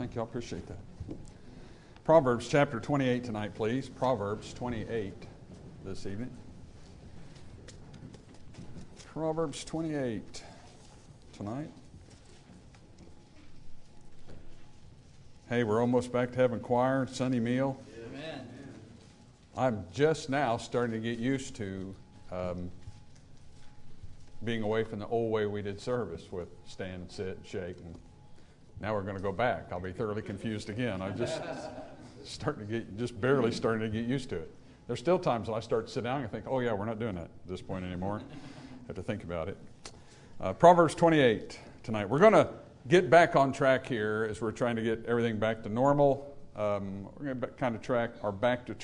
Thank you. I appreciate that. Proverbs chapter 28 tonight, please. Proverbs 28 this evening. Proverbs 28 tonight. Hey, we're almost back to having choir, Sunday meal. Amen. I'm just now starting to get used to being away from the old way we did service with stand, sit, shake, and now we're going to go back. I'll be thoroughly confused again. I'm just barely starting to get used to it. There's still times when I start to sit down and think, oh yeah, we're not doing that at this point anymore. Have to think about it. Proverbs 28 tonight. We're going to get back on track here as we're trying to get everything back to normal. We're going to kind of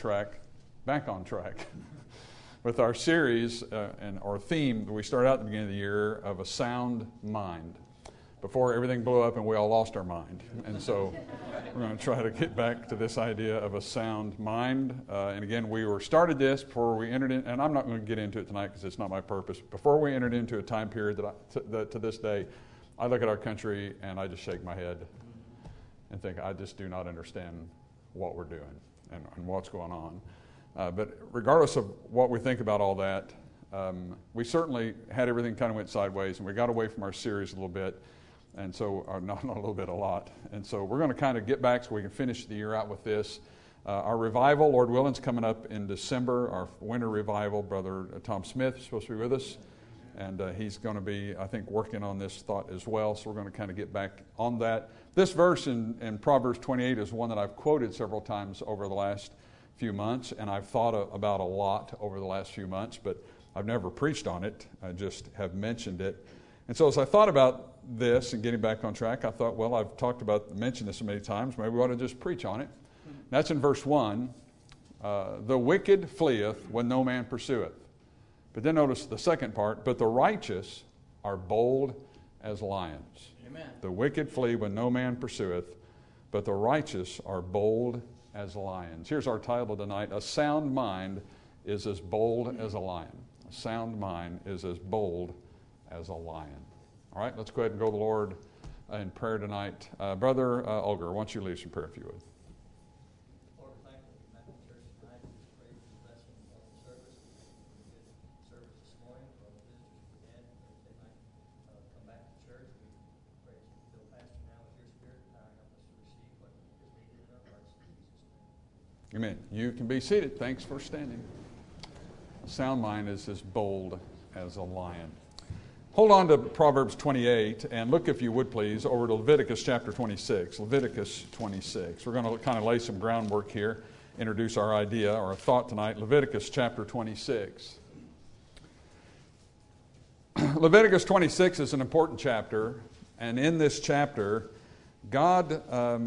back on track with our series and our theme that we started out at the beginning of the year of a sound mind. Before everything blew up and we all lost our mind. And so we're going to try to get back to this idea of a sound mind. And again, we started this before we entered in, and I'm not going to get into it tonight because it's not my purpose. Before we entered into a time period that to this day, I look at our country and I just shake my head and think, I just do not understand what we're doing and what's going on. But regardless of what we think about all that, we certainly had everything kind of went sideways, and we got away from our series a little bit. And so, not a little bit, a lot. And so we're going to kind of get back so we can finish the year out with this. Our revival, Lord willing, is coming up in December. Our winter revival, Brother Tom Smith is supposed to be with us. And he's going to be, I think, working on this thought as well. So we're going to kind of get back on that. This verse in Proverbs 28 is one that I've quoted several times over the last few months. And I've thought about a lot over the last few months, but I've never preached on it. I just have mentioned it. And so as I thought about this and getting back on track, I thought, well, I've mentioned this so many times, maybe we ought to just preach on it. That's in verse 1. The wicked fleeth when no man pursueth. But then notice the second part, but the righteous are bold as lions. Amen. The wicked flee when no man pursueth, but the righteous are bold as lions. Here's our title tonight, A Sound Mind is as bold as a lion. A sound mind is as bold as a lion. All right, let's go ahead and go to the Lord in prayer tonight. Brother Olger, why don't you lead us in prayer if you would. Lord, thank you for back in church tonight. We just pray for the blessing of the service. We did service this morning for all the visitors we had. They might come back to church. We pray that you fill Pastor now with your spirit and power. Help us to receive what is needed in our hearts in Jesus' name. Amen. You can be seated. Thanks for standing. A sound mind is as bold as a lion. Hold on to Proverbs 28 and look, if you would please, over to Leviticus chapter 26. Leviticus 26. We're going to kind of lay some groundwork here, introduce our idea or our thought tonight. Leviticus chapter 26. Leviticus 26 is an important chapter, and in this chapter, God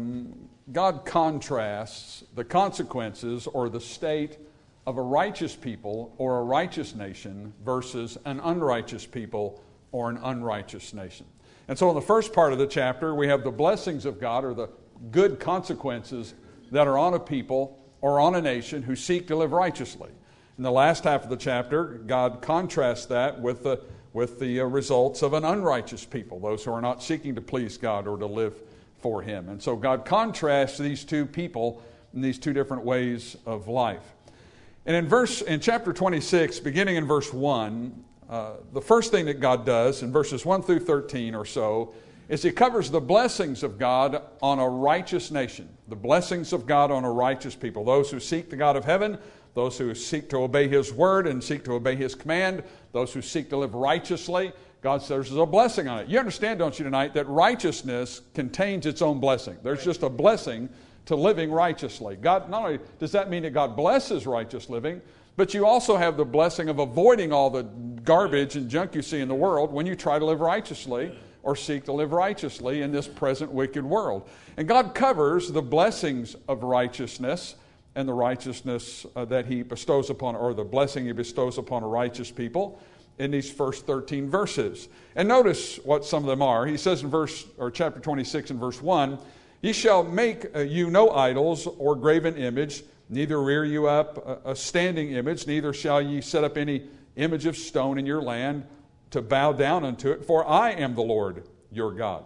contrasts the consequences or the state of a righteous people or a righteous nation versus an unrighteous people or an unrighteous nation. And so in the first part of the chapter, we have the blessings of God or the good consequences that are on a people or on a nation who seek to live righteously. In the last half of the chapter, God contrasts that with the results of an unrighteous people, those who are not seeking to please God or to live for Him. And so God contrasts these two people in these two different ways of life. And in chapter 26, beginning in verse 1, the first thing that God does in verses 1 through 13 or so is He covers the blessings of God on a righteous nation, the blessings of God on a righteous people, those who seek the God of heaven, those who seek to obey His word and seek to obey His command, those who seek to live righteously. God says there's a blessing on it. You understand, don't you, tonight, that righteousness contains its own blessing. There's just a blessing to living righteously. God, not only does that mean that God blesses righteous living, but you also have the blessing of avoiding all the garbage and junk you see in the world when you try to live righteously or seek to live righteously in this present wicked world. And God covers the blessings of righteousness and the righteousness that He bestows upon, or the blessing He bestows upon a righteous people in these first 13 verses. And notice what some of them are. He says in chapter 26 and verse 1, "Ye shall make you no idols or graven image, neither rear you up a standing image, neither shall ye set up any image of stone in your land to bow down unto it, for I am the Lord your God."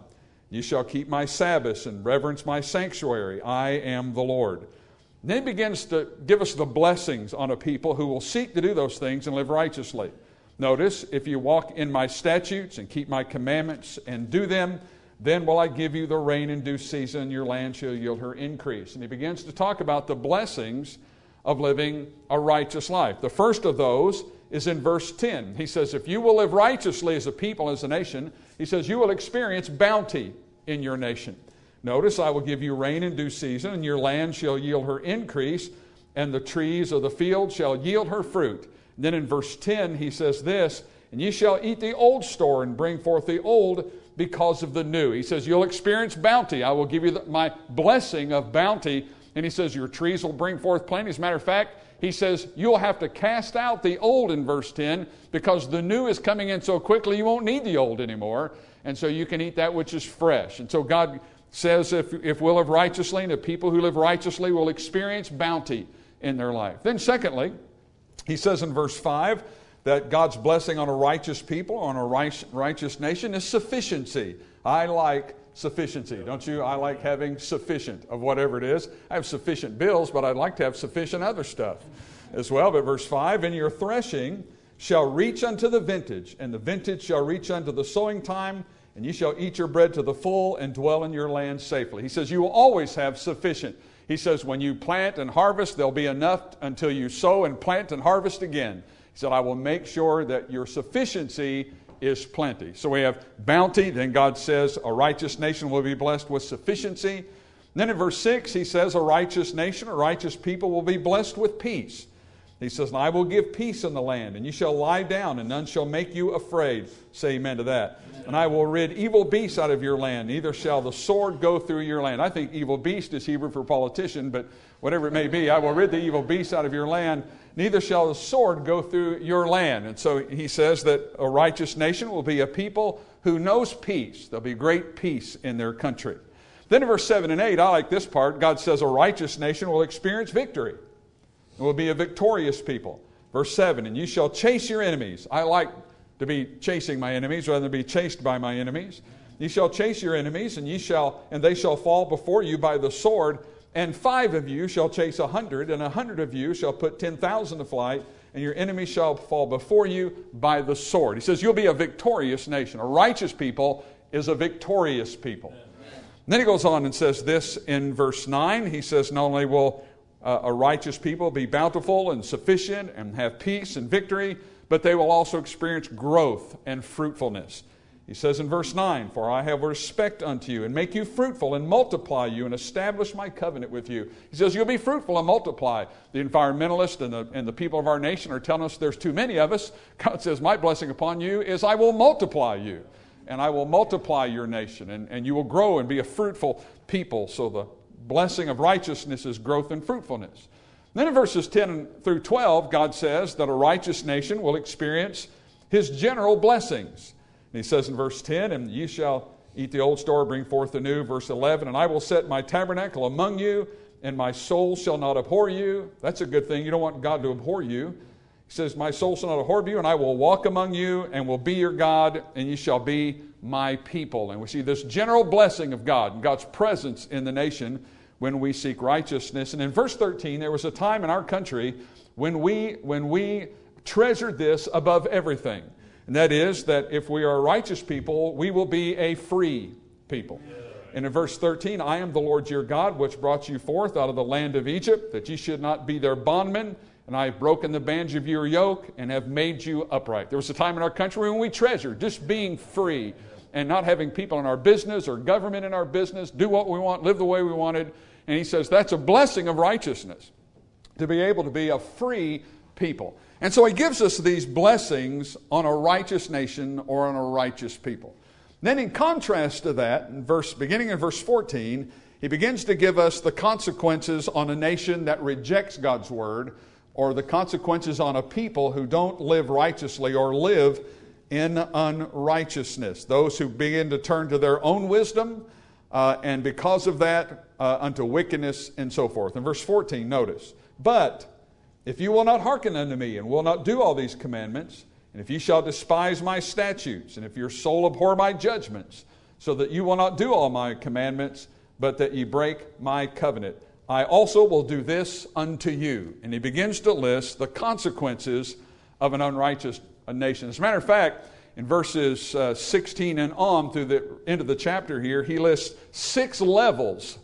You shall keep my Sabbaths and reverence my sanctuary. I am the Lord. And then he begins to give us the blessings on a people who will seek to do those things and live righteously. Notice, if you walk in my statutes and keep my commandments and do them, then will I give you the rain in due season, your land shall yield her increase. And he begins to talk about the blessings of living a righteous life. The first of those is in verse 10. He says, if you will live righteously as a people, as a nation, he says, you will experience bounty in your nation. Notice, I will give you rain in due season, and your land shall yield her increase, and the trees of the field shall yield her fruit. And then in verse 10, he says this, and ye shall eat the old store and bring forth the old because of the new. He says, you'll experience bounty. I will give you my blessing of bounty. And he says, your trees will bring forth plenty. As a matter of fact, he says, you'll have to cast out the old in verse 10 because the new is coming in so quickly you won't need the old anymore. And so you can eat that which is fresh. And so God says if we'll live righteously, and the people who live righteously will experience bounty in their life. Then secondly, he says in verse 5 that God's blessing on a righteous people, on a righteous nation, is sufficiency. I like sufficiency, don't you? I like having sufficient of whatever it is. I have sufficient bills, but I'd like to have sufficient other stuff as well. But verse 5, and your threshing shall reach unto the vintage, and the vintage shall reach unto the sowing time, and ye shall eat your bread to the full and dwell in your land safely. He says you will always have sufficient. He says when you plant and harvest, there'll be enough until you sow and plant and harvest again. He said, I will make sure that your sufficiency is plenty. So we have bounty. Then God says a righteous nation will be blessed with sufficiency. And then in verse 6, he says a righteous nation, a righteous people will be blessed with peace. He says, and I will give peace in the land, and you shall lie down, and none shall make you afraid. Say amen to that. Amen. And I will rid evil beasts out of your land, neither shall the sword go through your land. I think evil beast is Hebrew for politician, but whatever it may be, I will rid the evil beasts out of your land, neither shall the sword go through your land. And so he says that a righteous nation will be a people who knows peace. There'll be great peace in their country. Then in verse 7 and 8, I like this part. God says a righteous nation will experience victory. It will be a victorious people. Verse 7, and you shall chase your enemies. I like to be chasing my enemies rather than be chased by my enemies. You shall chase your enemies, and they shall fall before you by the sword, and 5 of you shall chase 100, and 100 of you shall put 10,000 to flight, and your enemies shall fall before you by the sword. He says you'll be a victorious nation. A righteous people is a victorious people. And then he goes on and says this in verse 9. He says not only will a righteous people be bountiful and sufficient and have peace and victory, but they will also experience growth and fruitfulness. He says in verse 9, for I have respect unto you and make you fruitful and multiply you and establish my covenant with you. He says you'll be fruitful and multiply. The environmentalists and the people of our nation are telling us there's too many of us. God says my blessing upon you is I will multiply you, and I will multiply your nation, and you will grow and be a fruitful people. So the blessing of righteousness is growth and fruitfulness. Then in verses 10 through 12, God says that a righteous nation will experience his general blessings. And he says in verse 10, and you shall eat the old store, bring forth the new. Verse 11, and I will set my tabernacle among you, and my soul shall not abhor you. That's a good thing. You don't want God to abhor you. He says, my soul shall not abhor you, and I will walk among you, and will be your God, and you shall be my people. And we see this general blessing of God and God's presence in the nation when we seek righteousness. And in verse 13, there was a time in our country when we treasured this above everything. And that is that if we are a righteous people, we will be a free people. And in verse 13, I am the Lord your God, which brought you forth out of the land of Egypt, that ye should not be their bondmen. And I have broken the bands of your yoke and have made you upright. There was a time in our country when we treasured just being free and not having people in our business or government in our business, do what we want, live the way we wanted. And he says that's a blessing of righteousness, to be able to be a free people. And so he gives us these blessings on a righteous nation or on a righteous people. Then in contrast to that, beginning in verse 14, he begins to give us the consequences on a nation that rejects God's word, or the consequences on a people who don't live righteously or live in unrighteousness. Those who begin to turn to their own wisdom, and because of that, unto wickedness and so forth. In verse 14, notice, but if you will not hearken unto me and will not do all these commandments, and if ye shall despise my statutes, and if your soul abhor my judgments, so that you will not do all my commandments, but that ye break my covenant. I also will do this unto you. And he begins to list the consequences of an unrighteous nation. As a matter of fact, in verses 16 and on through the end of the chapter here, he lists six levels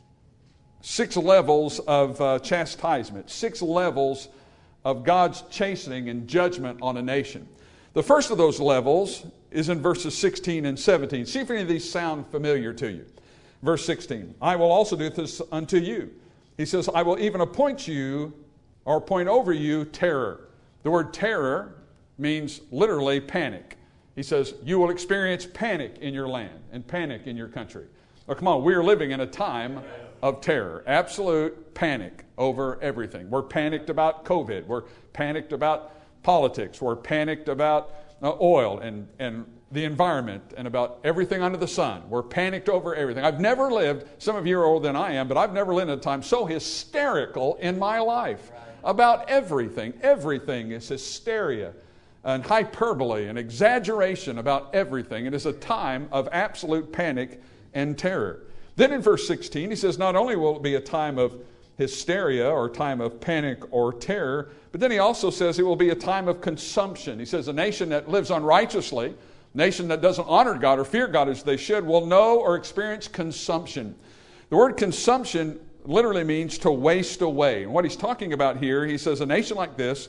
of chastisement, 6 levels of God's chastening and judgment on a nation. The first of those levels is in verses 16 and 17. See if any of these sound familiar to you. Verse 16, I will also do this unto you. He says, I will even appoint you, or appoint over you, terror. The word terror means literally panic. He says, you will experience panic in your land and panic in your country. Oh, come on, we're living in a time of terror, absolute panic over everything. We're panicked about COVID. We're panicked about politics. We're panicked about oil and the environment and about everything under the sun. We're panicked over everything. I've never lived, some of you are older than I am, but I've never lived in a time so hysterical in my life about everything. Everything is hysteria and hyperbole and exaggeration about everything. It is a time of absolute panic and terror. Then in verse 16, he says, not only will it be a time of hysteria or time of panic or terror, but then he also says it will be a time of consumption. He says a nation that lives unrighteously, a nation that doesn't honor God or fear God as they should, will know or experience consumption. The word consumption literally means to waste away. And what he's talking about here, he says a nation like this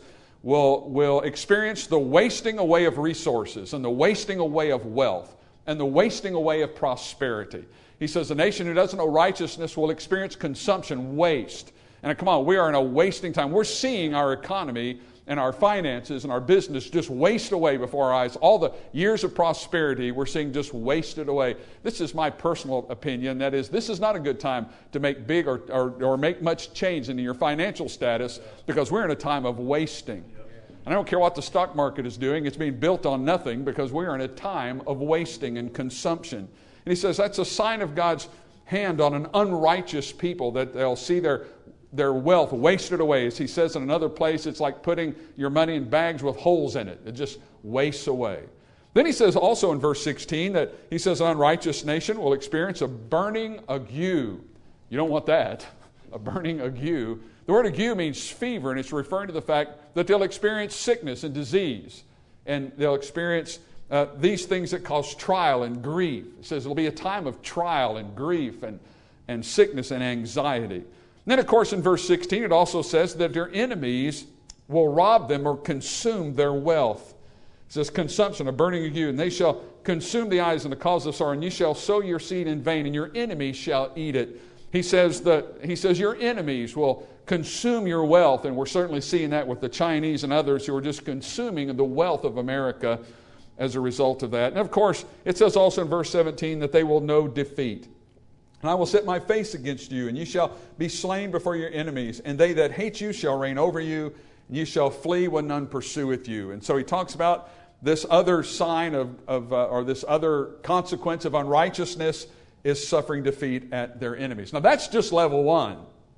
will experience the wasting away of resources and the wasting away of wealth and the wasting away of prosperity. He says a nation who doesn't know righteousness will experience consumption, waste. And come on, we are in a wasting time. We're seeing our economy and our finances and our business just waste away before our eyes. All the years of prosperity we're seeing just wasted away. This is my personal opinion. That is, this is not a good time to make big or make much change in your financial status because we're in a time of wasting. And I don't care what the stock market is doing. It's being built on nothing because we are in a time of wasting and consumption. And he says that's a sign of God's hand on an unrighteous people, that they'll see their wealth wasted away. As he says in another place, it's like putting your money in bags with holes in it. It just wastes away. Then he says also in verse 16 that he says an unrighteous nation will experience a burning ague. You don't want that, a burning ague. The word ague means fever, and it's referring to the fact that they'll experience sickness and disease, and they'll experience these things that cause trial and grief. It says it'll be a time of trial and grief and sickness and anxiety. And then, of course, in verse 16, it also says that their enemies will rob them or consume their wealth. It says consumption, a burning ague, and they shall consume the eyes and the cause of sorrow, and you shall sow your seed in vain, and your enemies shall eat it. He says your enemies will consume your wealth, and we're certainly seeing that with the Chinese and others who are just consuming the wealth of America as a result of that. And of course, it says also in verse 17 that they will know defeat. And I will set my face against you, and you shall be slain before your enemies, and they that hate you shall reign over you, and you shall flee when none pursueth you. And so he talks about this other sign or this other consequence of unrighteousness is suffering defeat at their enemies. Now that's just level 1.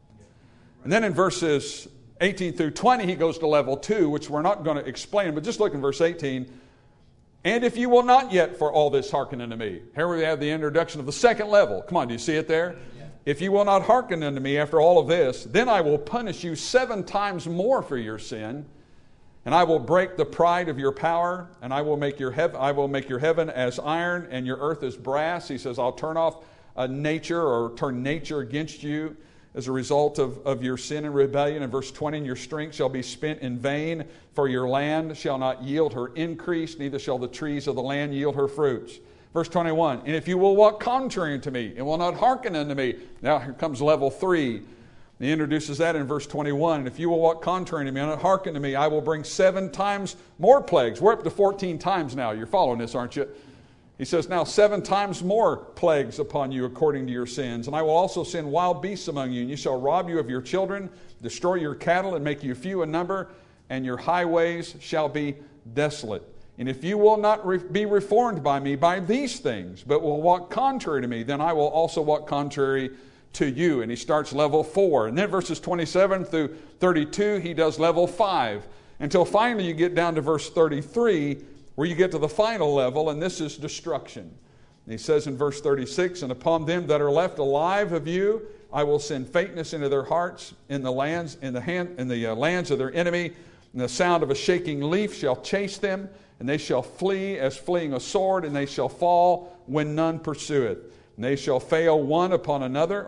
And then in verses 18 through 20, he goes to level 2, which we're not going to explain, but just look in verse 18. And if you will not yet for all this hearken unto me. Here we have the introduction of the second level. Come on, do you see it there? Yeah. If you will not hearken unto me after all of this, then I will punish you 7 times more for your sin, and I will break the pride of your power, and I will make your heaven as iron and your earth as brass. He says, I'll turn off nature or turn nature against you as a result of your sin and rebellion. In verse 20, and your strength shall be spent in vain, for your land shall not yield her increase, neither shall the trees of the land yield her fruits. Verse 21, and if you will walk contrary unto me, and will not hearken unto me. Now here comes level 3. He introduces that in verse 21. And if you will walk contrary to me and not hearken to me, I will bring 7 times more plagues. We're up to 14 times now. You're following this, aren't you? He says, now 7 times more plagues upon you according to your sins. And I will also send wild beasts among you, and you shall rob you of your children, destroy your cattle, and make you few in number, and your highways shall be desolate. And if you will not be reformed by me by these things, but will walk contrary to me, then I will also walk contrary to you. And he starts level 4. And then verses 27 through 32, he does level 5. Until finally you get down to verse 33, where you get to the final level, and this is destruction. And he says in verse 36, and upon them that are left alive of you, I will send faintness into their hearts in the lands of their enemy, and the sound of a shaking leaf shall chase them, and they shall flee as fleeing a sword, and they shall fall when none pursueth. And they shall fall one upon another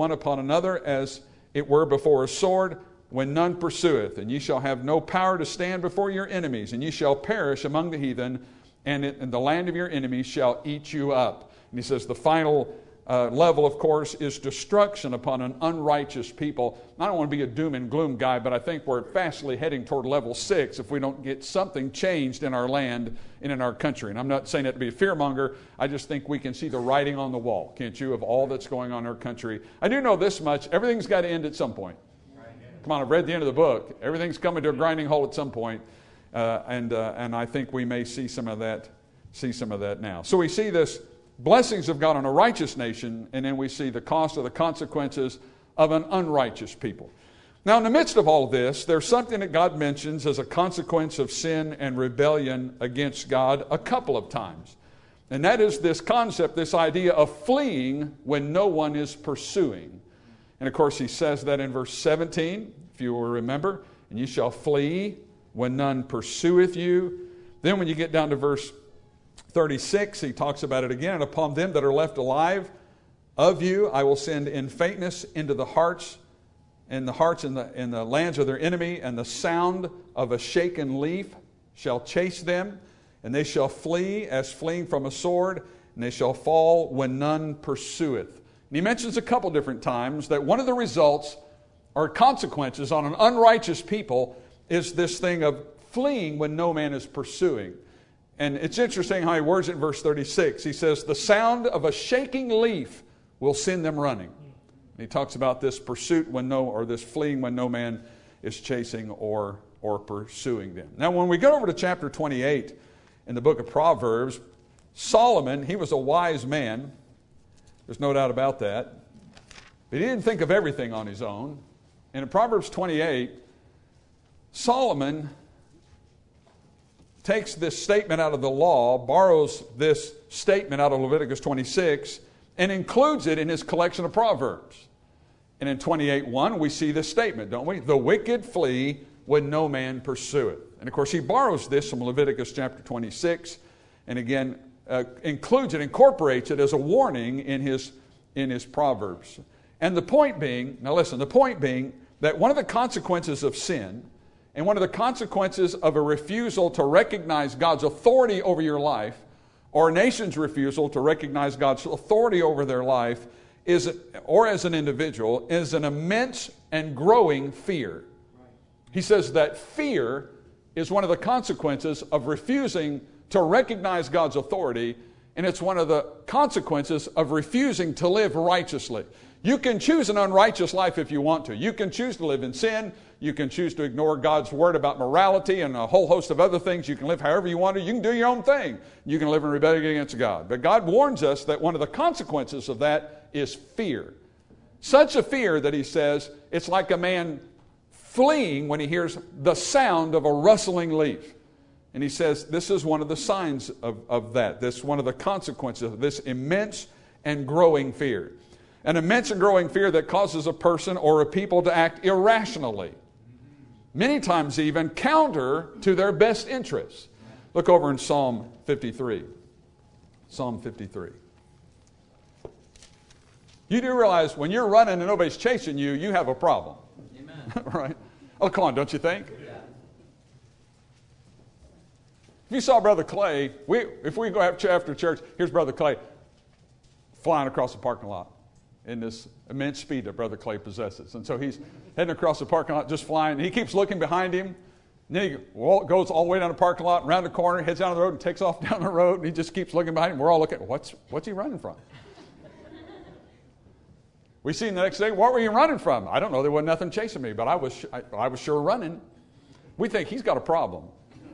as it were before a sword, when none pursueth. And ye shall have no power to stand before your enemies, and ye shall perish among the heathen, and the land of your enemies shall eat you up. And he says the final level, of course, is destruction upon an unrighteous people. I don't want to be a doom and gloom guy, but I think we're fastly heading toward level 6 if we don't get something changed in our land and in our country. And I'm not saying that to be a fearmonger. I just think we can see the writing on the wall, can't you, of all that's going on in our country. I do know this much. Everything's got to end at some point. Come on, I've read the end of the book. Everything's coming to a grinding halt at some point. And I think we may see some of that now. So we see this blessings of God on a righteous nation, and then we see the cost of the consequences of an unrighteous people. Now, in the midst of all of this, there's something that God mentions as a consequence of sin and rebellion against God a couple of times. And that is this concept, this idea of fleeing when no one is pursuing. And of course, he says that in verse 17, if you will remember, and you shall flee when none pursueth you. Then when you get down to verse 36, he talks about it again. And upon them that are left alive of you, I will send in faintness into the hearts in the lands of their enemy, and the sound of a shaken leaf shall chase them, and they shall flee as fleeing from a sword, and they shall fall when none pursueth. And he mentions a couple different times that one of the results or consequences on an unrighteous people is this thing of fleeing when no man is pursuing. And it's interesting how he words it in verse 36. He says, the sound of a shaking leaf will send them running. And he talks about this pursuit this fleeing when no man is chasing or pursuing them. Now, when we go over to chapter 28 in the book of Proverbs, Solomon, he was a wise man. There's no doubt about that. But he didn't think of everything on his own. And in Proverbs 28, Solomon takes this statement out of the law, borrows this statement out of Leviticus 26, and includes it in his collection of Proverbs. And in 28:1, we see this statement, don't we? The wicked flee when no man pursueth. And of course, he borrows this from Leviticus chapter 26, and again, incorporates it as a warning in his Proverbs. And the point being that one of the consequences of sin, and one of the consequences of a refusal to recognize God's authority over your life, or a nation's refusal to recognize God's authority over their life, or as an individual, is an immense and growing fear. He says that fear is one of the consequences of refusing to recognize God's authority, and it's one of the consequences of refusing to live righteously. You can choose an unrighteous life if you want to. You can choose to live in sin. You can choose to ignore God's word about morality and a whole host of other things. You can live however you want to. You can do your own thing. You can live in rebellion against God. But God warns us that one of the consequences of that is fear. Such a fear that he says it's like a man fleeing when he hears the sound of a rustling leaf. And he says this is one of the signs of that. This is one of the consequences of this immense and growing fear. An immense and growing fear that causes a person or a people to act irrationally, many times even counter to their best interests. Look over in Psalm 53. Psalm 53. You do realize when you're running and nobody's chasing you, you have a problem. Amen. Right? Oh, come on, don't you think? Yeah. If you saw Brother Clay, if we go after church, here's Brother Clay flying across the parking lot in this immense speed that Brother Clay possesses. And so he's heading across the parking lot, just flying. He keeps looking behind him. And then he goes all the way down the parking lot, around the corner, heads down the road, and takes off down the road. And he just keeps looking behind him. We're all looking, what's he running from? We see him the next day, what were you running from? I don't know, there wasn't nothing chasing me, but I was sure running. We think he's got a problem.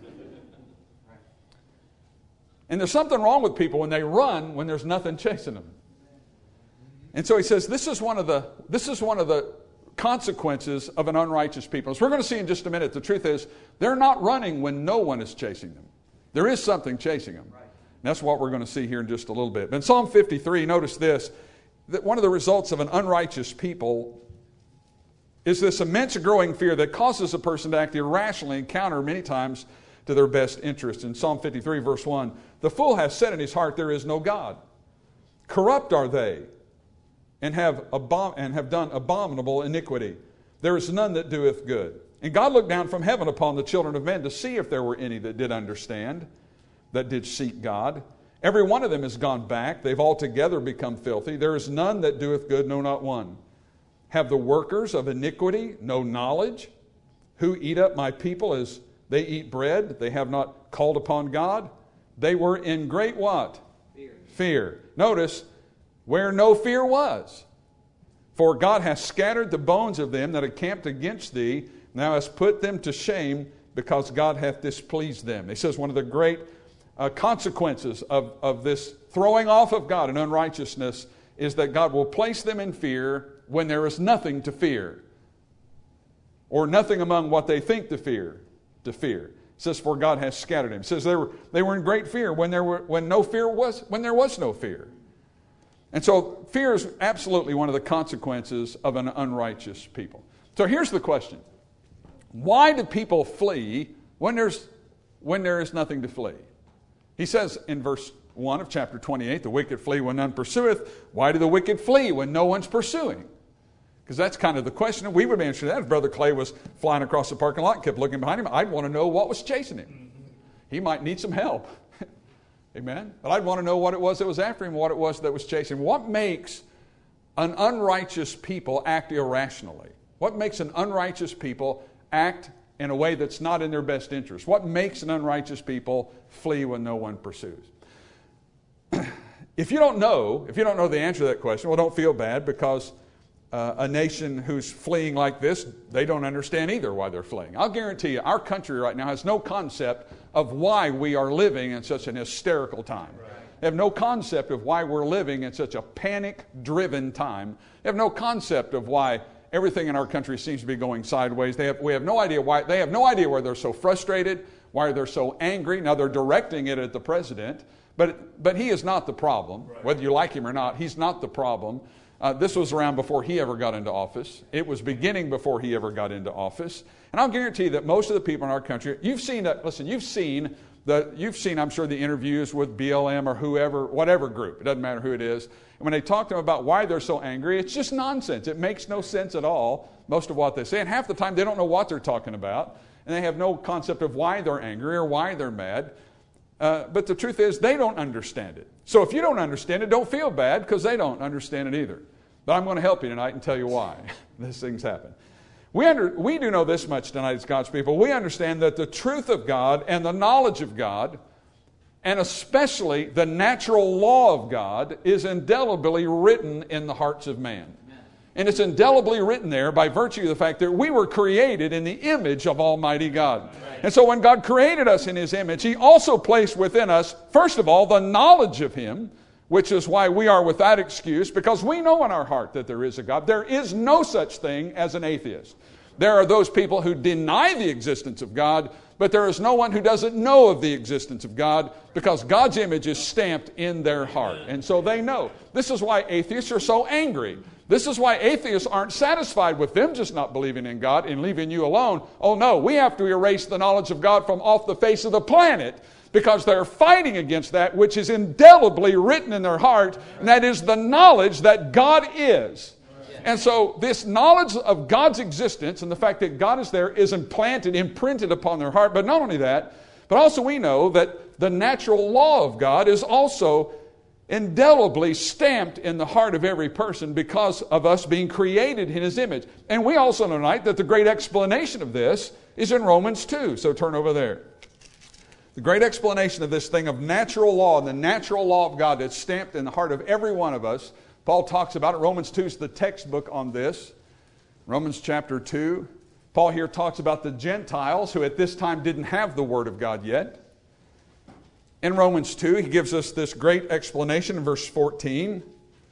And there's something wrong with people when they run when there's nothing chasing them. And so he says this is one of the consequences of an unrighteous people. As we're going to see in just a minute, the truth is they're not running when no one is chasing them. There is something chasing them. that's what we're going to see here in just a little bit. But in Psalm 53, notice this, that one of the results of an unrighteous people is this immense growing fear that causes a person to act irrationally and counter many times to their best interest. In Psalm 53, verse 1, the fool has said in his heart, there is no God. Corrupt are they, and have done abominable iniquity. There is none that doeth good. And God looked down from heaven upon the children of men to see if there were any that did understand, that did seek God. Every one of them is gone back. They've altogether become filthy. There is none that doeth good, no, not one. Have the workers of iniquity no knowledge? Who eat up my people as they eat bread? They have not called upon God. They were in great what? Fear. Notice, where no fear was. For God hath scattered the bones of them that are camped against thee. Thou hast put them to shame, because God hath displeased them. He says one of the great consequences of this throwing off of God and unrighteousness is that God will place them in fear when there is nothing to fear, or nothing among what they think to fear. It says, for God hath scattered them. It says they were in great fear when there was no fear. And so fear is absolutely one of the consequences of an unrighteous people. So here's the question. Why do people flee when there is nothing to flee? He says in verse 1 of chapter 28, the wicked flee when none pursueth. Why do the wicked flee when no one's pursuing? Because that's kind of the question. We would answer that if Brother Clay was flying across the parking lot and kept looking behind him. I'd want to know what was chasing him. He might need some help. Amen? But I'd want to know what it was that was after him, what it was that was chasing him. What makes an unrighteous people act irrationally? What makes an unrighteous people act in a way that's not in their best interest? What makes an unrighteous people flee when no one pursues? If you don't know the answer to that question, well, don't feel bad, because a nation who's fleeing like this, they don't understand either why they're fleeing. I'll guarantee you, our country right now has no concept of why we are living in such an hysterical time. Right. They have no concept of why we're living in such a panic-driven time. They have no concept of why everything in our country seems to be going sideways. We have no idea why. They have no idea why they're so frustrated, why they're so angry. Now they're directing it at the president, but he is not the problem. Right. Whether you like him or not, he's not the problem. This was around before he ever got into office. It was beginning before he ever got into office. And I'll guarantee you that most of the people in our country, you've seen, I'm sure, the interviews with BLM or whoever, whatever group. It doesn't matter who it is. And when they talk to them about why they're so angry, it's just nonsense. It makes no sense at all, most of what they say. And half the time they don't know what they're talking about. And they have no concept of why they're angry or why they're mad. But the truth is, they don't understand it. So if you don't understand it, don't feel bad, because they don't understand it either. But I'm going to help you tonight and tell you why these things happen. We do know this much tonight as God's people. We understand that the truth of God and the knowledge of God, and especially the natural law of God, is indelibly written in the hearts of man. And it's indelibly written there by virtue of the fact that we were created in the image of Almighty God. Right. And so when God created us in His image, He also placed within us, first of all, the knowledge of Him, which is why we are without excuse, because we know in our heart that there is a God. There is no such thing as an atheist. There are those people who deny the existence of God, but there is no one who doesn't know of the existence of God, because God's image is stamped in their heart. And so they know. This is why atheists are so angry. This is why atheists aren't satisfied with them just not believing in God and leaving you alone. Oh no, we have to erase the knowledge of God from off the face of the planet, because they're fighting against that which is indelibly written in their heart, and that is the knowledge that God is. And so this knowledge of God's existence and the fact that God is there is imprinted upon their heart. But not only that, but also we know that the natural law of God is also indelibly stamped in the heart of every person because of us being created in His image. And we also know tonight that the great explanation of this is in Romans 2. So turn over there. The great explanation of this thing of natural law and the natural law of God that's stamped in the heart of every one of us, Paul talks about it. Romans 2 is the textbook on this. Romans chapter 2. Paul here talks about the Gentiles who at this time didn't have the Word of God yet. In Romans 2, he gives us this great explanation in verse 14.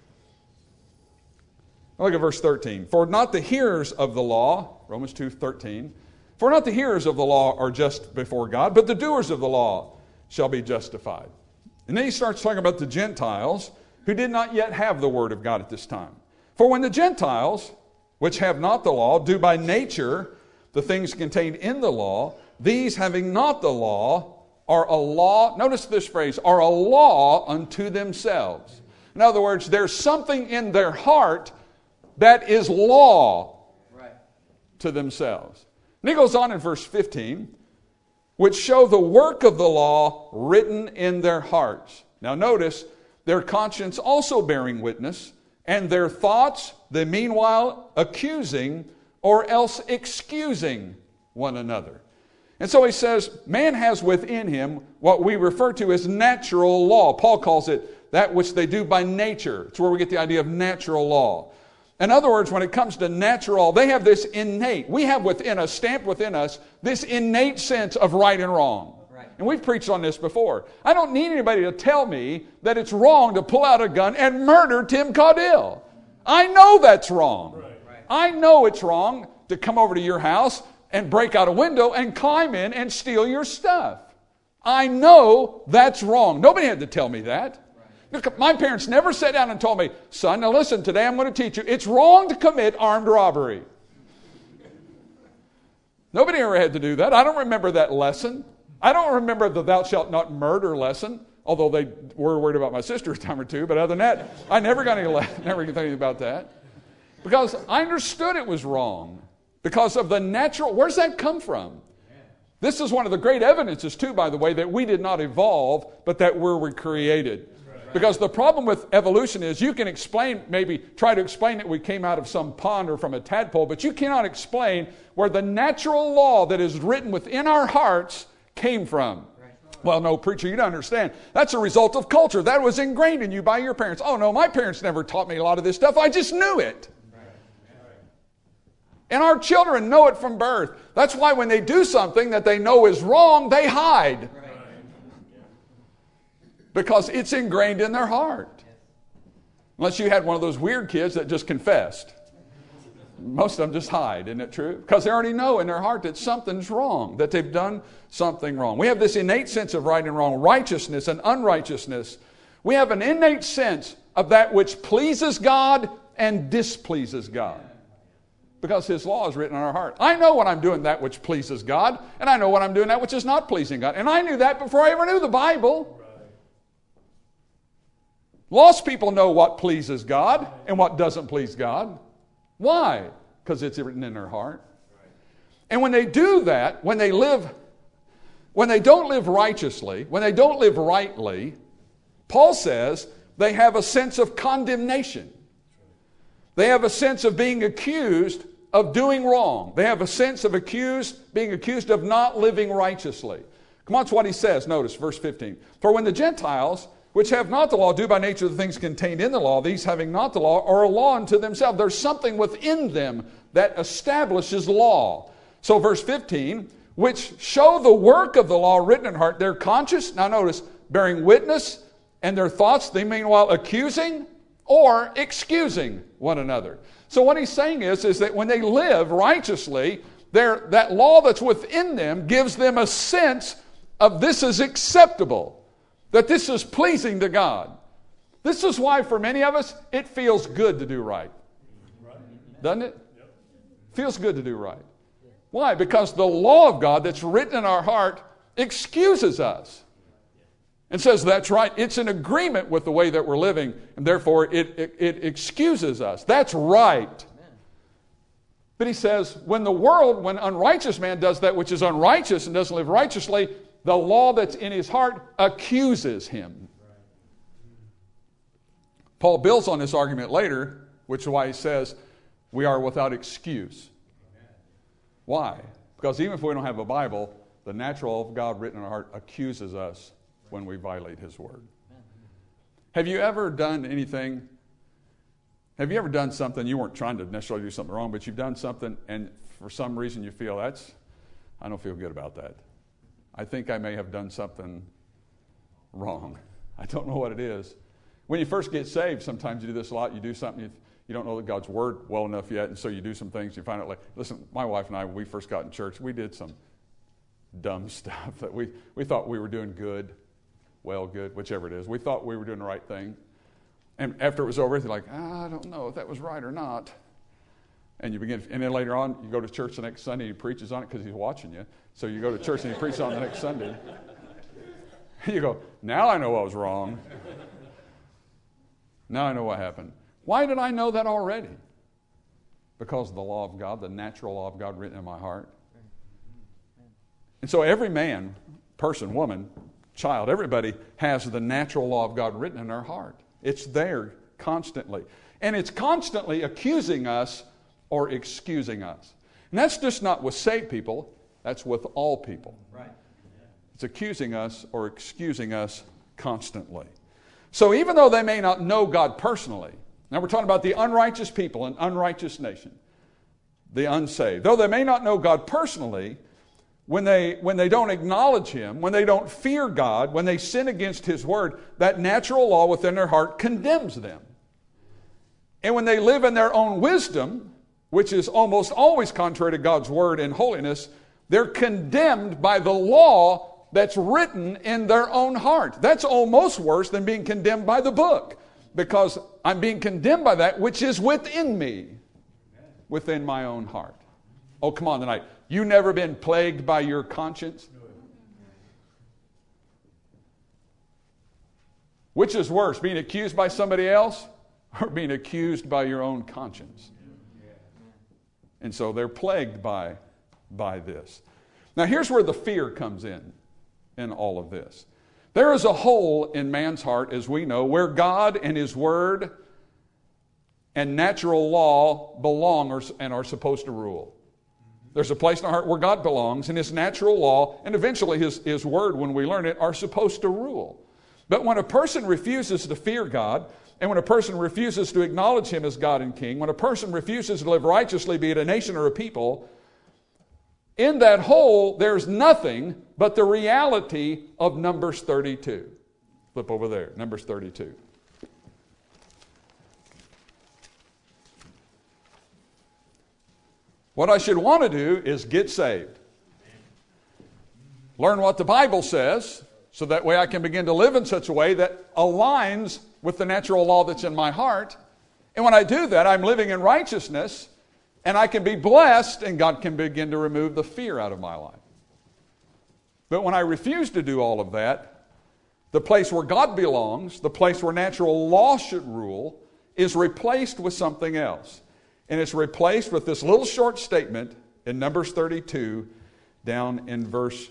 Look at verse 13. For not the hearers of the law, Romans 2:13, for not the hearers of the law are just before God, but the doers of the law shall be justified. And then he starts talking about the Gentiles who did not yet have the word of God at this time. For when the Gentiles, which have not the law, do by nature the things contained in the law, these having not the law are a law, notice this phrase, are a law unto themselves. In other words, there's something in their heart that is law to themselves. And he goes on in verse 15, which show the work of the law written in their hearts. Now notice, their conscience also bearing witness, and their thoughts, the meanwhile accusing or else excusing one another. And so he says, man has within him what we refer to as natural law. Paul calls it that which they do by nature. It's where we get the idea of natural law. In other words, when it comes to natural, they have this innate, we have within us, stamped within us, this innate sense of right and wrong. Right. And we've preached on this before. I don't need anybody to tell me that it's wrong to pull out a gun and murder Tim Caudill. I know that's wrong. Right. I know it's wrong to come over to your house and break out a window and climb in and steal your stuff. I know that's wrong. Nobody had to tell me that. Look, my parents never sat down and told me, son, now listen, today I'm going to teach you, it's wrong to commit armed robbery. Nobody ever had to do that. I don't remember that lesson. I don't remember the thou shalt not murder lesson, although they were worried about my sister a time or two, but other than that, I never got anything about that. Because I understood it was wrong. Because of the natural, where's that come from? This is one of the great evidences too, by the way, that we did not evolve, but that we were created. Because the problem with evolution is you can explain, maybe try to explain that we came out of some pond or from a tadpole, but you cannot explain where the natural law that is written within our hearts came from. Well, no, preacher, you don't understand. That's a result of culture. That was ingrained in you by your parents. Oh, no, my parents never taught me a lot of this stuff. I just knew it. And our children know it from birth. That's why when they do something that they know is wrong, they hide. Because it's ingrained in their heart. Unless you had one of those weird kids that just confessed. Most of them just hide, isn't it true? Because they already know in their heart that something's wrong, that they've done something wrong. We have this innate sense of right and wrong, righteousness and unrighteousness. We have an innate sense of that which pleases God and displeases God. Because His law is written in our heart. I know when I'm doing that which pleases God, and I know when I'm doing that which is not pleasing God. And I knew that before I ever knew the Bible. Lost people know what pleases God and what doesn't please God. Why? Because it's written in their heart. And when they do that, when they don't live righteously, when they don't live rightly, Paul says they have a sense of condemnation. They have a sense of being accused of doing wrong. They have a sense of being accused of not living righteously. Come on, that's what he says. Notice verse 15. For when the Gentiles, which have not the law, do by nature the things contained in the law, these having not the law are a law unto themselves. There's something within them that establishes law. So verse 15, which show the work of the law written in heart, their conscience, now notice, bearing witness, and their thoughts, they meanwhile accusing or excusing one another. So what he's saying is that when they live righteously, that law that's within them gives them a sense of this is acceptable. That this is pleasing to God. This is why for many of us, it feels good to do right. Doesn't it? Feels good to do right. Why? Because the law of God that's written in our heart excuses us. And says that's right. It's in agreement with the way that we're living. And therefore it excuses us. That's right. But he says when unrighteous man does that which is unrighteous and doesn't live righteously, the law that's in his heart accuses him. Paul builds on this argument later, which is why he says we are without excuse. Why? Because even if we don't have a Bible, the natural law of God written in our heart accuses us when we violate His word. Have you ever done anything? Have you ever done something, you weren't trying to necessarily do something wrong, but you've done something and for some reason you feel I don't feel good about that. I think I may have done something wrong. I don't know what it is. When you first get saved, sometimes you do this a lot. You do something, you don't know God's word well enough yet, and so you do some things. You find out, listen, my wife and I, when we first got in church, we did some dumb stuff that we thought we were doing good. well, good, whichever it is. We thought we were doing the right thing. And after it was over, they're like, I don't know if that was right or not. And then later on, you go to church the next Sunday, he preaches on it because he's watching you. So you go to church and he preaches on it the next Sunday. You go, now I know what was wrong. Now I know what happened. Why did I know that already? Because of the law of God, the natural law of God written in my heart. And so every man, person, woman, child, everybody has the natural law of God written in their heart. It's there constantly. And it's constantly accusing us or excusing us. And that's just not with saved people, that's with all people. Right. It's accusing us or excusing us constantly. So even though they may not know God personally, now we're talking about the unrighteous people, an unrighteous nation, the unsaved. Though they may not know God personally, when they don't acknowledge Him, when they don't fear God, when they sin against His Word, that natural law within their heart condemns them. And when they live in their own wisdom, which is almost always contrary to God's Word and holiness, they're condemned by the law that's written in their own heart. That's almost worse than being condemned by the book, because I'm being condemned by that which is within me, within my own heart. Oh, come on tonight. You never been plagued by your conscience? Which is worse, being accused by somebody else or being accused by your own conscience? And so they're plagued by this. Now here's where the fear comes in all of this. There is a hole in man's heart, as we know, where God and His Word and natural law belong and are supposed to rule. There's a place in our heart where God belongs, and His natural law, and eventually His Word, when we learn it, are supposed to rule. But when a person refuses to fear God, and when a person refuses to acknowledge Him as God and King, when a person refuses to live righteously, be it a nation or a people, in that hole, there's nothing but the reality of Numbers 32. Flip over there, Numbers 32. What I should want to do is get saved. Learn what the Bible says, so that way I can begin to live in such a way that aligns with the natural law that's in my heart. And when I do that, I'm living in righteousness, and I can be blessed, and God can begin to remove the fear out of my life. But when I refuse to do all of that, the place where God belongs, the place where natural law should rule, is replaced with something else. And it's replaced with this little short statement in Numbers 32, down in verse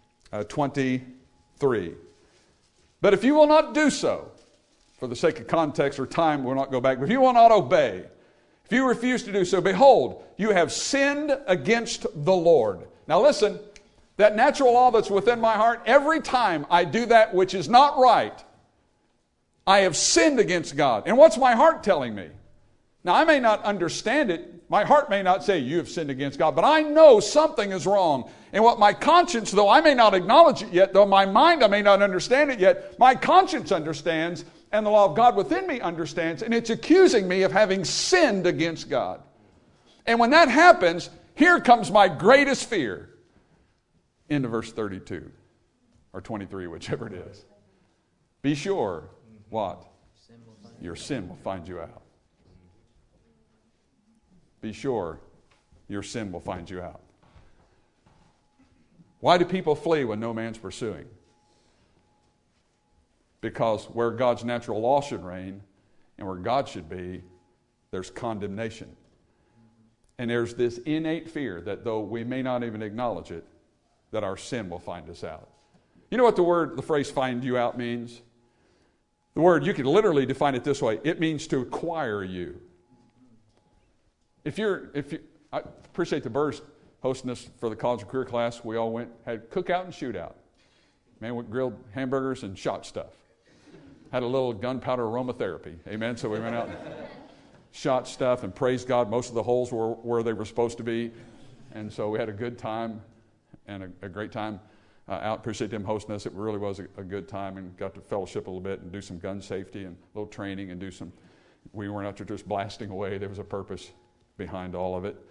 23. But if you will not do so, for the sake of context or time, we'll not go back, but if you will not obey, if you refuse to do so, behold, you have sinned against the Lord. Now listen, that natural law that's within my heart, every time I do that which is not right, I have sinned against God. And what's my heart telling me? Now, I may not understand it. My heart may not say, you have sinned against God. But I know something is wrong. And what my conscience, though I may not acknowledge it yet, though my mind, I may not understand it yet, my conscience understands, and the law of God within me understands, and it's accusing me of having sinned against God. And when that happens, here comes my greatest fear. Into verse 32, or 23, whichever it is. Be sure, what? Your sin will find you out. Be sure your sin will find you out. Why do people flee when no man's pursuing? Because where God's natural law should reign and where God should be, there's condemnation. And there's this innate fear that though we may not even acknowledge it, that our sin will find us out. You know what the phrase find you out means? The word, you could literally define it this way. It means to acquire you. I appreciate the Burrs hosting us for the college and career class. We all had cookout and shootout. Man, we grilled hamburgers and shot stuff. Had a little gunpowder aromatherapy. Amen. So we went out and shot stuff, and praised God, most of the holes were where they were supposed to be. And so we had a good time and a great time out. Appreciate them hosting us. It really was a good time, and got to fellowship a little bit and do some gun safety and a little training and we weren't out there just blasting away. There was a purpose behind all of it.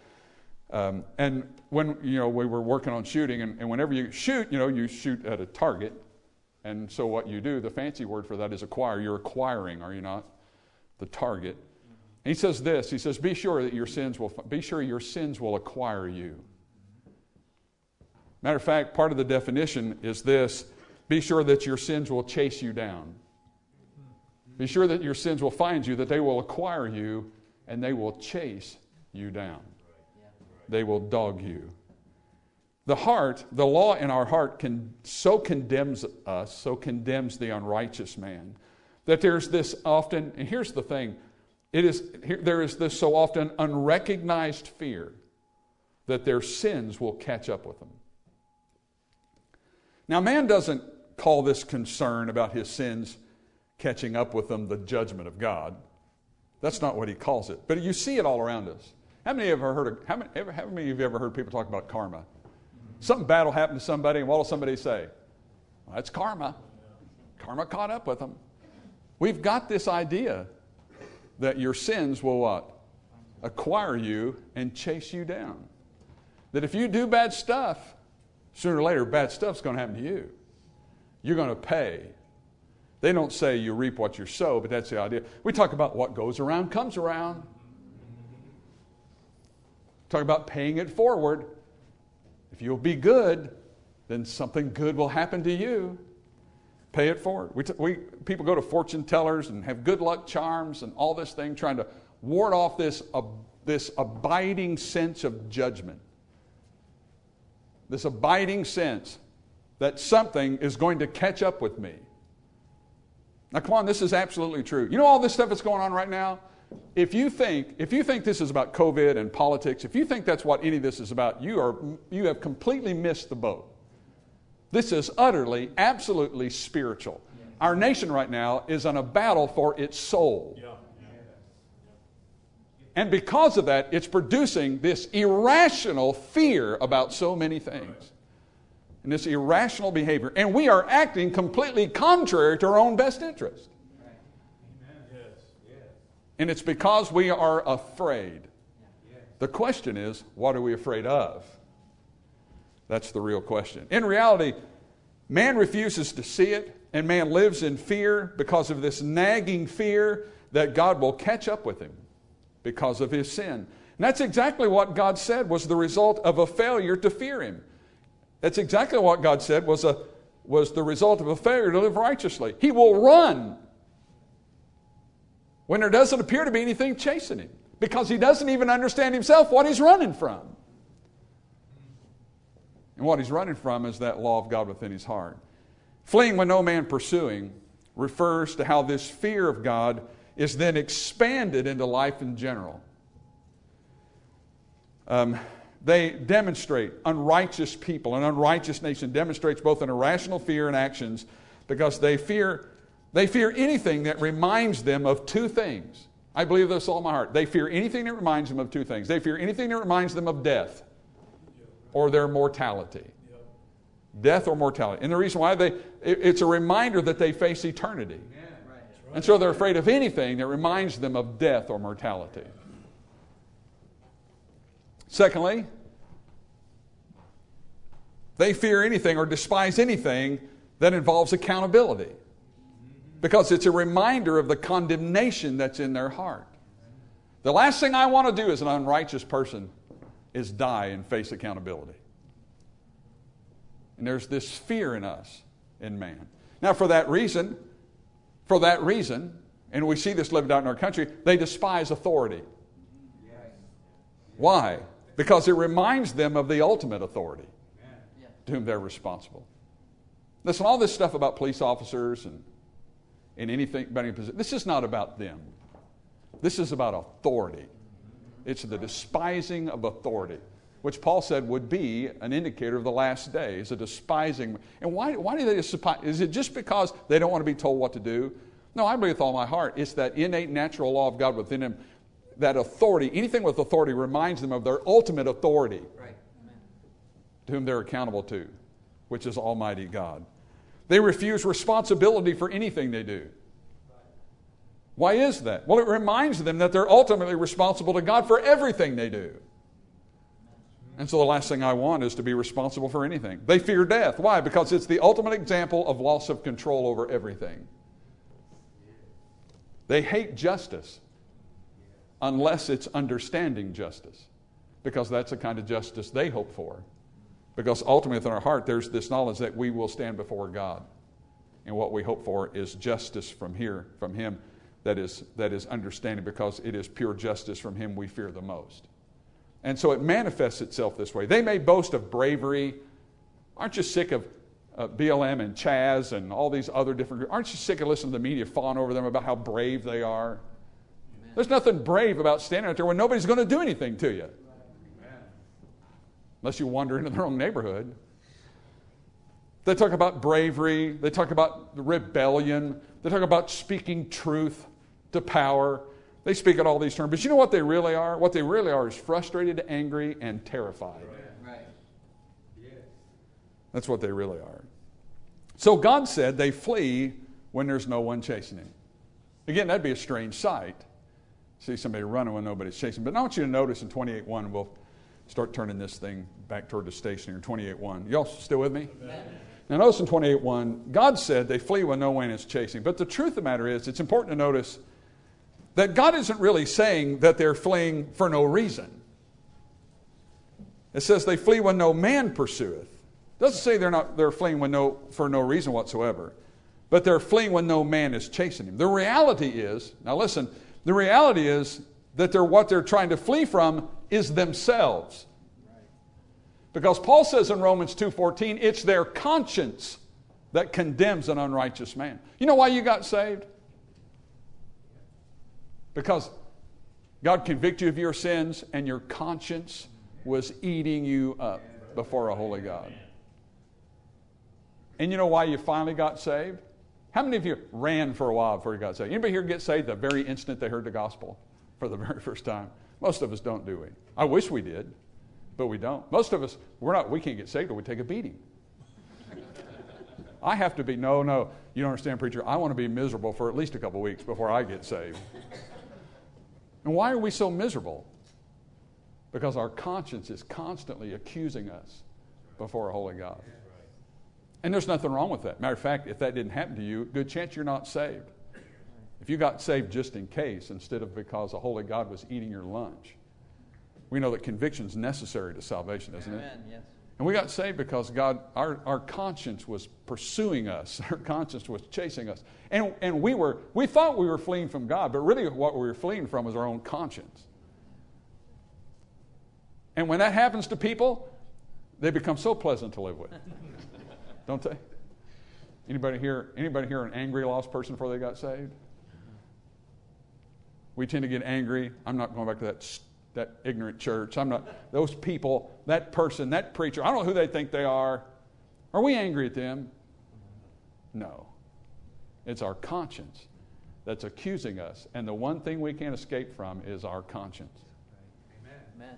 And when we were working on shooting, and whenever you shoot, you shoot at a target, And so what you do, the fancy word for that is acquire. You're acquiring, are you not? The target. And he says this, he says, be sure your sins will acquire you. Matter of fact, part of the definition is this, be sure that your sins will chase you down. Be sure that your sins will find you, that they will acquire you, and they will chase you down. They will dog you. The heart, the law in our heart so condemns us, so condemns the unrighteous man, that there's this often, and here's the thing, there is this so often unrecognized fear that their sins will catch up with them. Now, man doesn't call this concern about his sins catching up with them the judgment of God. That's not what he calls it. But you see it all around us. How many of you ever heard people talk about karma? Something bad will happen to somebody, and what will somebody say? Well, that's karma. Karma caught up with them. We've got this idea that your sins will what? Acquire you and chase you down. That if you do bad stuff, sooner or later, bad stuff's going to happen to you. You're going to pay. They don't say you reap what you sow, but that's the idea. We talk about what goes around comes around. Talk about paying it forward. If you'll be good, then something good will happen to you. Pay it forward. People go to fortune tellers and have good luck charms and all this thing, trying to ward off this abiding sense of judgment. This abiding sense that something is going to catch up with me. Now, come on, this is absolutely true. You know all this stuff that's going on right now? If you think this is about COVID and politics, if you think that's what any of this is about, you have completely missed the boat. This is utterly, absolutely spiritual. Our nation right now is on a battle for its soul. And because of that, it's producing this irrational fear about so many things. And this irrational behavior. And we are acting completely contrary to our own best interest. And it's because we are afraid. The question is, what are we afraid of? That's the real question. In reality, man refuses to see it, and man lives in fear because of this nagging fear that God will catch up with him because of his sin. And that's exactly what God said was the result of a failure to fear him. That's exactly what God said was the result of a failure to live righteously. He will run when there doesn't appear to be anything chasing him, because he doesn't even understand himself what he's running from. And what he's running from is that law of God within his heart. Fleeing with no man pursuing refers to how this fear of God is then expanded into life in general. They demonstrate, unrighteous people, an unrighteous nation demonstrates both an irrational fear and actions because they fear anything that reminds them of two things. I believe this with all my heart. They fear anything that reminds them of two things. They fear anything that reminds them of death or their mortality. Death or mortality. And the reason why it's a reminder that they face eternity. And so they're afraid of anything that reminds them of death or mortality. Secondly, they fear anything or despise anything that involves accountability, because it's a reminder of the condemnation that's in their heart. The last thing I want to do as an unrighteous person is die and face accountability. And there's this fear in us, in man. Now, for that reason, and we see this lived out in our country, they despise authority. Why? Because it reminds them of the ultimate authority to whom they're responsible. Listen, all this stuff about police officers and anything, this is not about them. This is about authority. It's the despising of authority, which Paul said would be an indicator of the last day, is a despising. And why do they despise? Is it just because they don't want to be told what to do? No, I believe with all my heart. It's that innate natural law of God within them. That authority, anything with authority reminds them of their ultimate authority, to whom they're accountable to, which is Almighty God. They refuse responsibility for anything they do. Why is that? Well, it reminds them that they're ultimately responsible to God for everything they do. And so the last thing I want is to be responsible for anything. They fear death. Why? Because it's the ultimate example of loss of control over everything. They hate justice unless it's understanding justice, because that's the kind of justice they hope for. Because ultimately within our heart there's this knowledge that we will stand before God. And what we hope for is justice from Him that is understanding, because it is pure justice from Him we fear the most. And so it manifests itself this way. They may boast of bravery. Aren't you sick of BLM and Chaz and all these other different groups? Aren't you sick of listening to the media fawn over them about how brave they are? Amen. There's nothing brave about standing out there when nobody's going to do anything to you. Amen. Unless you wander into their own neighborhood. They talk about bravery. They talk about rebellion. They talk about speaking truth to power. They speak in all these terms. But you know what they really are? What they really are is frustrated, angry, and terrified. Right. Yeah. That's what they really are. So God said they flee when there's no one chasing him. Again, that'd be a strange sight. See somebody running when nobody's chasing. But I want you to notice in 28:1, we'll start turning this thing back toward the station here. 28:1. Y'all still with me? Amen. Now notice in 28:1, God said they flee when no one is chasing. But the truth of the matter is, it's important to notice that God isn't really saying that they're fleeing for no reason. It says they flee when no man pursueth. It doesn't say they're fleeing for no reason whatsoever. But they're fleeing when no man is chasing him. The reality is, now listen, the reality is that what they're trying to flee from is themselves. Because Paul says in Romans 2:14, it's their conscience that condemns an unrighteous man. You know why you got saved? Because God convicted you of your sins and your conscience was eating you up before a holy God. And you know why you finally got saved? How many of you ran for a while before you got saved? Anybody here get saved the very instant they heard the gospel for the very first time? Most of us don't, do we? I wish we did, but we don't. Most of us, we can't get saved till we take a beating. I have to be, no, you don't understand, preacher. I want to be miserable for at least a couple weeks before I get saved. And why are we so miserable? Because our conscience is constantly accusing us before a holy God. And there's nothing wrong with that. Matter of fact, if that didn't happen to you, good chance you're not saved. If you got saved just in case, instead of because a holy God was eating your lunch. We know that conviction is necessary to salvation, isn't it? Amen, yes. And we got saved because God, our conscience was pursuing us. Our conscience was chasing us. And we thought we were fleeing from God, but really what we were fleeing from was our own conscience. And when that happens to people, they become so pleasant to live with. Don't they? Anybody here an angry lost person before they got saved? We tend to get angry. I'm not going back to that ignorant church. I'm not, those people, that person, that preacher, I don't know who they think they are. Are we angry at them? No. It's our conscience that's accusing us. And the one thing we can't escape from is our conscience. Amen.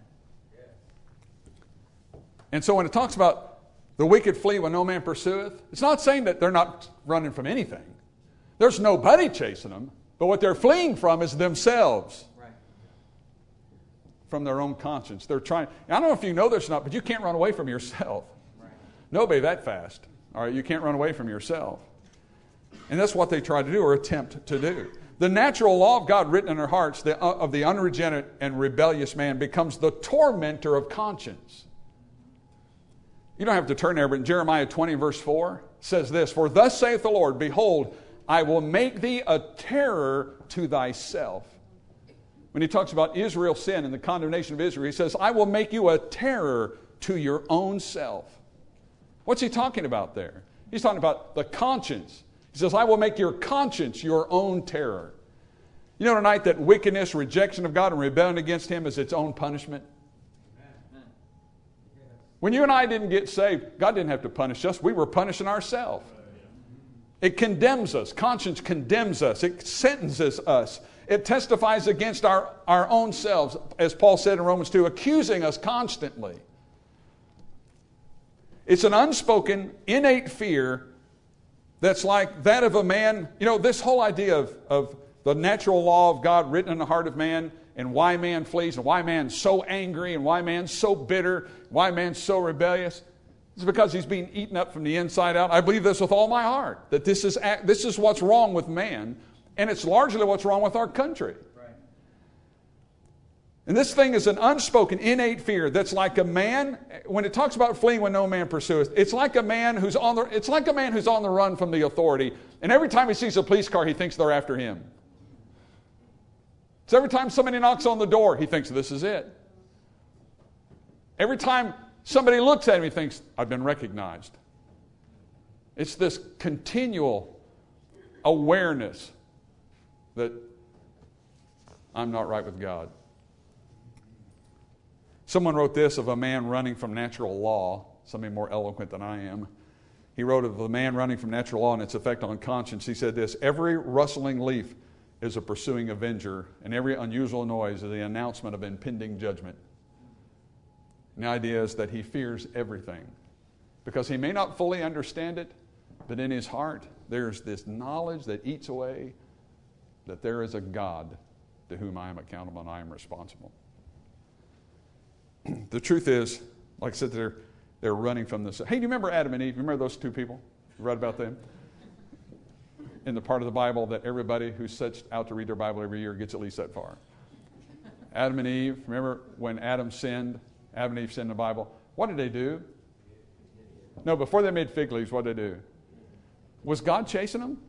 And so when it talks about the wicked flee when no man pursueth, it's not saying that they're not running from anything. There's nobody chasing them. But what they're fleeing from is themselves. Right. From their own conscience. They're trying. I don't know if you know this or not, but you can't run away from yourself. Right. Nobody that fast. All right, you can't run away from yourself. And that's what they try to do or attempt to do. The natural law of God written in their hearts of the unregenerate and rebellious man becomes the tormentor of conscience. You don't have to turn there, but in Jeremiah 20 verse 4 says this, for thus saith the Lord, behold, I will make thee a terror to thyself. When he talks about Israel's sin and the condemnation of Israel, he says, I will make you a terror to your own self. What's he talking about there? He's talking about the conscience. He says, I will make your conscience your own terror. You know tonight that wickedness, rejection of God, and rebellion against him is its own punishment? When you and I didn't get saved, God didn't have to punish us. We were punishing ourselves. It condemns us. Conscience condemns us. It sentences us. It testifies against our own selves, as Paul said in Romans 2, accusing us constantly. It's an unspoken, innate fear that's like that of a man. You know, this whole idea of the natural law of God written in the heart of man and why man flees and why man's so angry and why man's so bitter, why man's so rebellious. It's because he's being eaten up from the inside out. I believe this with all my heart, that this is what's wrong with man, and it's largely what's wrong with our country. Right. And this thing is an unspoken, innate fear that's like a man, when it talks about fleeing when no man pursueth, it's like a man who's on the run from the authority, and every time he sees a police car, he thinks they're after him. So every time somebody knocks on the door, he thinks this is it. Every time somebody looks at him, he thinks, I've been recognized. It's this continual awareness that I'm not right with God. Someone wrote this of a man running from natural law, somebody more eloquent than I am. He wrote of the man running from natural law and its effect on conscience. He said this, every rustling leaf is a pursuing avenger, and every unusual noise is the announcement of impending judgment. And the idea is that he fears everything because he may not fully understand it, but in his heart there's this knowledge that eats away that there is a God to whom I am accountable and I am responsible. The truth is, like I said, they're running from this. Hey, do you remember Adam and Eve? You remember those two people? You read about them? In the part of the Bible that everybody who sets out to read their Bible every year gets at least that far. Adam and Eve, remember when Adam and Eve sinned in the Bible? What did they do? No, before they made fig leaves, what did they do? Was God chasing them?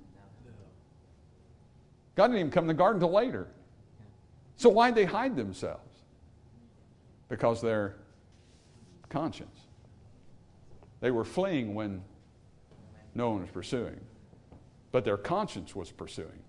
God didn't even come in the garden until later. So why did they hide themselves? Because their conscience. They were fleeing when no one was pursuing. But their conscience was pursuing.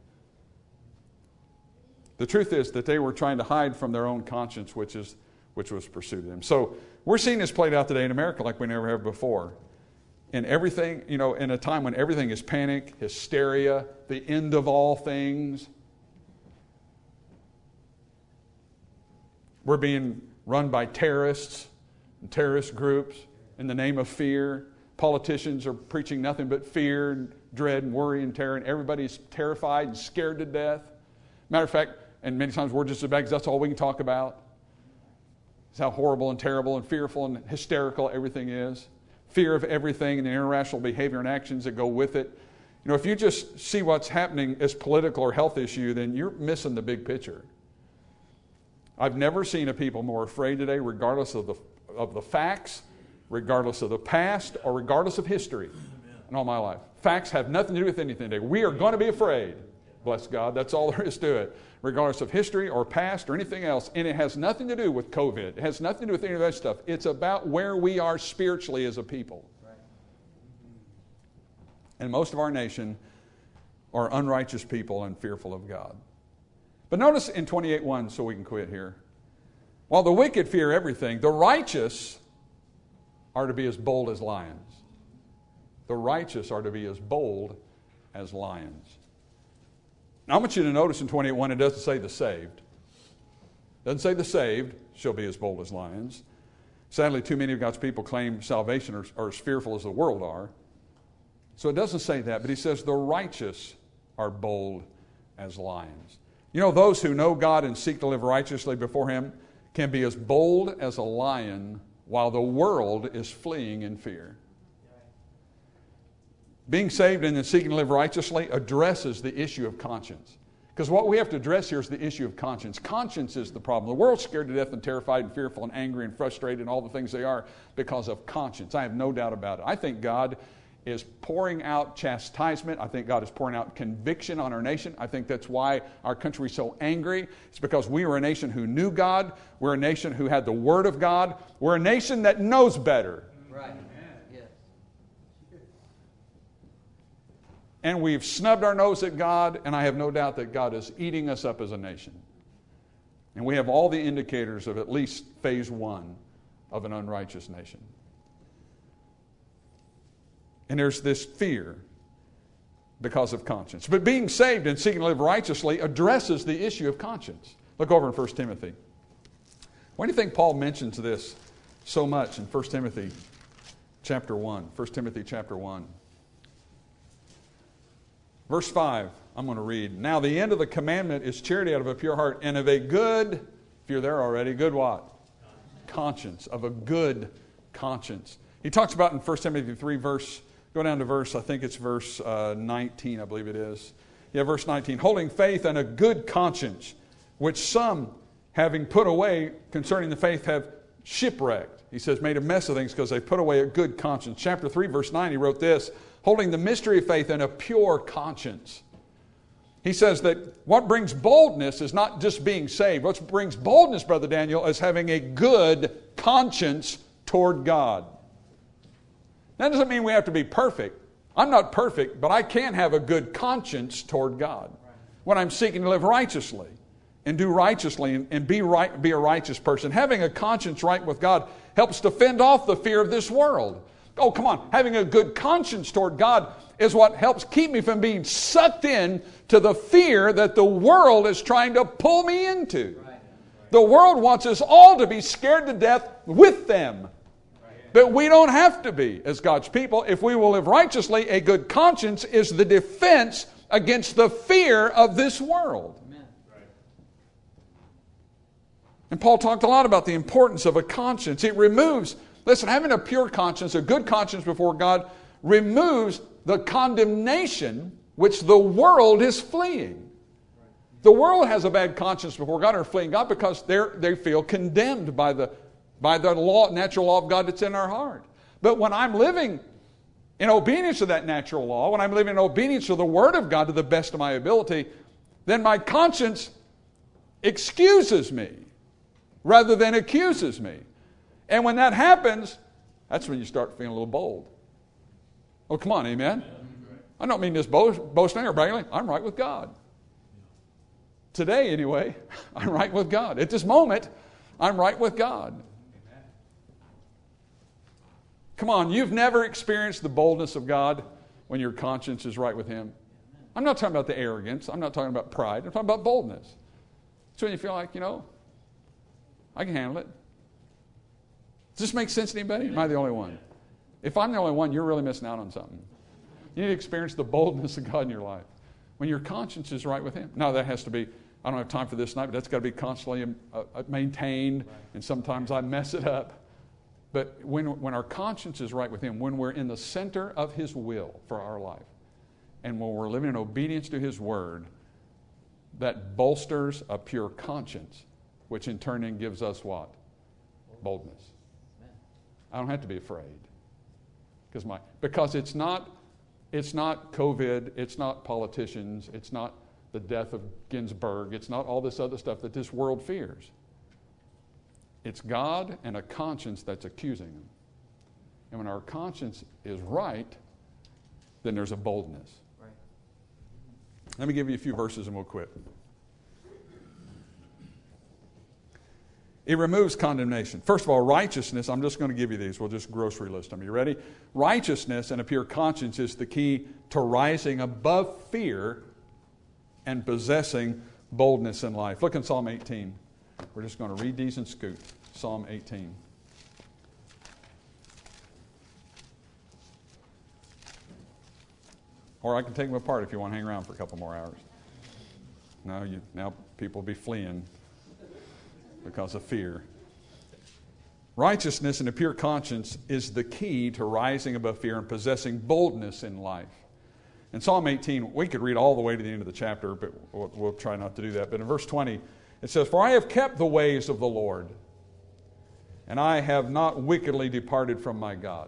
The truth is that they were trying to hide from their own conscience, which was pursued them. So we're seeing this played out today in America like we never have before. And everything, in a time when everything is panic, hysteria, the end of all things. We're being run by terrorists and terrorist groups in the name of fear. Politicians are preaching nothing but fear and dread and worry and terror, and everybody's terrified and scared to death. Matter of fact, and many times we're just about because that's all we can talk about. It's how horrible and terrible and fearful and hysterical everything is. Fear of everything and the irrational behavior and actions that go with it. If you just see what's happening as political or health issue, then you're missing the big picture. I've never seen a people more afraid today, regardless of the facts, regardless of the past, or regardless of history in all my life. Facts have nothing to do with anything today. We are going to be afraid. Bless God. That's all there is to it. Regardless of history or past or anything else. And it has nothing to do with COVID. It has nothing to do with any of that stuff. It's about where we are spiritually as a people. Right. And most of our nation are unrighteous people and fearful of God. But notice in 28:1, so we can quit here. While the wicked fear everything, the righteous are to be as bold as lions. The righteous are to be as bold as lions. Now I want you to notice in 28:1, it doesn't say the saved. It doesn't say the saved shall be as bold as lions. Sadly, too many of God's people claim salvation are as fearful as the world are. So it doesn't say that, but he says the righteous are bold as lions. Those who know God and seek to live righteously before him can be as bold as a lion while the world is fleeing in fear. Being saved and then seeking to live righteously addresses the issue of conscience. Because what we have to address here is the issue of conscience. Conscience is the problem. The world's scared to death and terrified and fearful and angry and frustrated and all the things they are because of conscience. I have no doubt about it. I think God is pouring out chastisement. I think God is pouring out conviction on our nation. I think that's why our country is so angry. It's because we were a nation who knew God. We're a nation who had the Word of God. We're a nation that knows better. Right. Yes. And we've snubbed our nose at God, and I have no doubt that God is eating us up as a nation. And we have all the indicators of at least phase 1 of an unrighteous nation. And there's this fear because of conscience. But being saved and seeking to live righteously addresses the issue of conscience. Look over in 1 Timothy. Why do you think Paul mentions this so much in 1 Timothy chapter 1? 1 Timothy chapter 1. Verse 5, I'm going to read. Now the end of the commandment is charity out of a pure heart and of a good, if you're there already, good what? Conscience. Of a good conscience. He talks about in 1 Timothy 3 verse, go down to verse, I think it's verse 19, I believe it is. Yeah, verse 19. Holding faith and a good conscience, which some, having put away concerning the faith, have shipwrecked. He says, made a mess of things because they put away a good conscience. Chapter 3, verse 9, he wrote this, holding the mystery of faith and a pure conscience. He says that what brings boldness is not just being saved. What brings boldness, Brother Daniel, is having a good conscience toward God. That doesn't mean we have to be perfect. I'm not perfect, but I can have a good conscience toward God when I'm seeking to live righteously and do righteously and be a righteous person. Having a conscience right with God helps to fend off the fear of this world. Oh, come on. Having a good conscience toward God is what helps keep me from being sucked in to the fear that the world is trying to pull me into. The world wants us all to be scared to death with them. But we don't have to be as God's people. If we will live righteously, a good conscience is the defense against the fear of this world. Amen. And Paul talked a lot about the importance of a conscience. It removes, listen, having a pure conscience, a good conscience before God, removes the condemnation which the world is fleeing. The world has a bad conscience before God and are fleeing God because they feel condemned by the law, natural law of God that's in our heart. But when I'm living in obedience to that natural law, when I'm living in obedience to the Word of God to the best of my ability, then my conscience excuses me rather than accuses me. And when that happens, that's when you start feeling a little bold. Oh, come on, amen? I don't mean this boasting or bragging. I'm right with God. Today, anyway, I'm right with God. At this moment, I'm right with God. Come on, you've never experienced the boldness of God when your conscience is right with Him. I'm not talking about the arrogance. I'm not talking about pride. I'm talking about boldness. It's when you feel like, I can handle it. Does this make sense to anybody? Am I the only one? If I'm the only one, you're really missing out on something. You need to experience the boldness of God in your life. When your conscience is right with Him. Now that has to be, I don't have time for this tonight, but that's got to be constantly maintained. And sometimes I mess it up. But when our conscience is right with Him, when we're in the center of His will for our life, and when we're living in obedience to His Word, that bolsters a pure conscience, which in turn then gives us what? Boldness. I don't have to be afraid. Because it's not COVID, it's not politicians, it's not the death of Ginsburg, it's not all this other stuff that this world fears. It's God and a conscience that's accusing them. And when our conscience is right, then there's a boldness. Right. Let me give you a few verses and we'll quit. It removes condemnation. First of all, righteousness, I'm just going to give you these. We'll just grocery list them. You ready? Righteousness and a pure conscience is the key to rising above fear and possessing boldness in life. Look in Psalm 18. We're just going to read these and scoot. Psalm 18. Or I can take them apart if you want to hang around for a couple more hours. Now people will be fleeing because of fear. Righteousness and a pure conscience is the key to rising above fear and possessing boldness in life. In Psalm 18, we could read all the way to the end of the chapter, but we'll try not to do that. But in verse 20, it says, "For I have kept the ways of the Lord, and I have not wickedly departed from my God."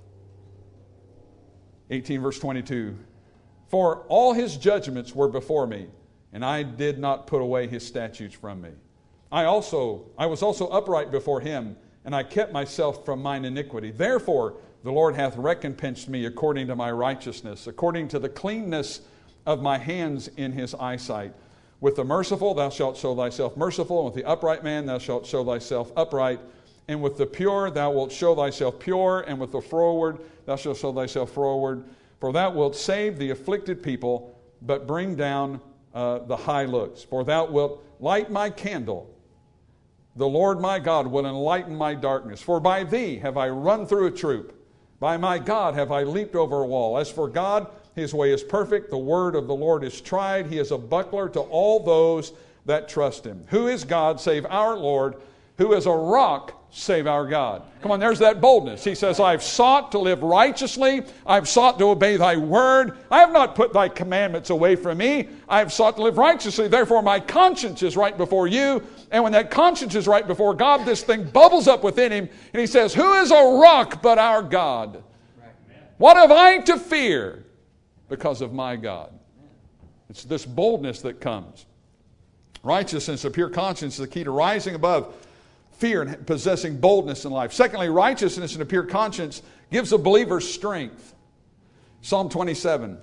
18 verse 22, "For all His judgments were before me, and I did not put away His statutes from me. I was also upright before Him, and I kept myself from mine iniquity. Therefore the Lord hath recompensed me according to my righteousness, according to the cleanness of my hands in His eyesight. With the merciful thou shalt show thyself merciful, and with the upright man thou shalt show thyself upright. And with the pure thou wilt show thyself pure, and with the froward thou shalt show thyself froward. For thou wilt save the afflicted people, but bring down the high looks. For thou wilt light my candle. The Lord my God will enlighten my darkness. For by thee have I run through a troop. By my God have I leaped over a wall. As for God, His way is perfect. The word of the Lord is tried. He is a buckler to all those that trust Him. Who is God save our Lord? Who is a rock save our God? Come on, there's that boldness. He says, I've sought to live righteously. I've sought to obey thy word. I have not put thy commandments away from me. I have sought to live righteously. Therefore, my conscience is right before you. And when that conscience is right before God, this thing bubbles up within him. And he says, who is a rock but our God? What have I to fear because of my God? It's this boldness that comes. Righteousness, a pure conscience, is the key to rising above fear and possessing boldness in life. Secondly, righteousness and a pure conscience gives a believer strength. Psalm 27.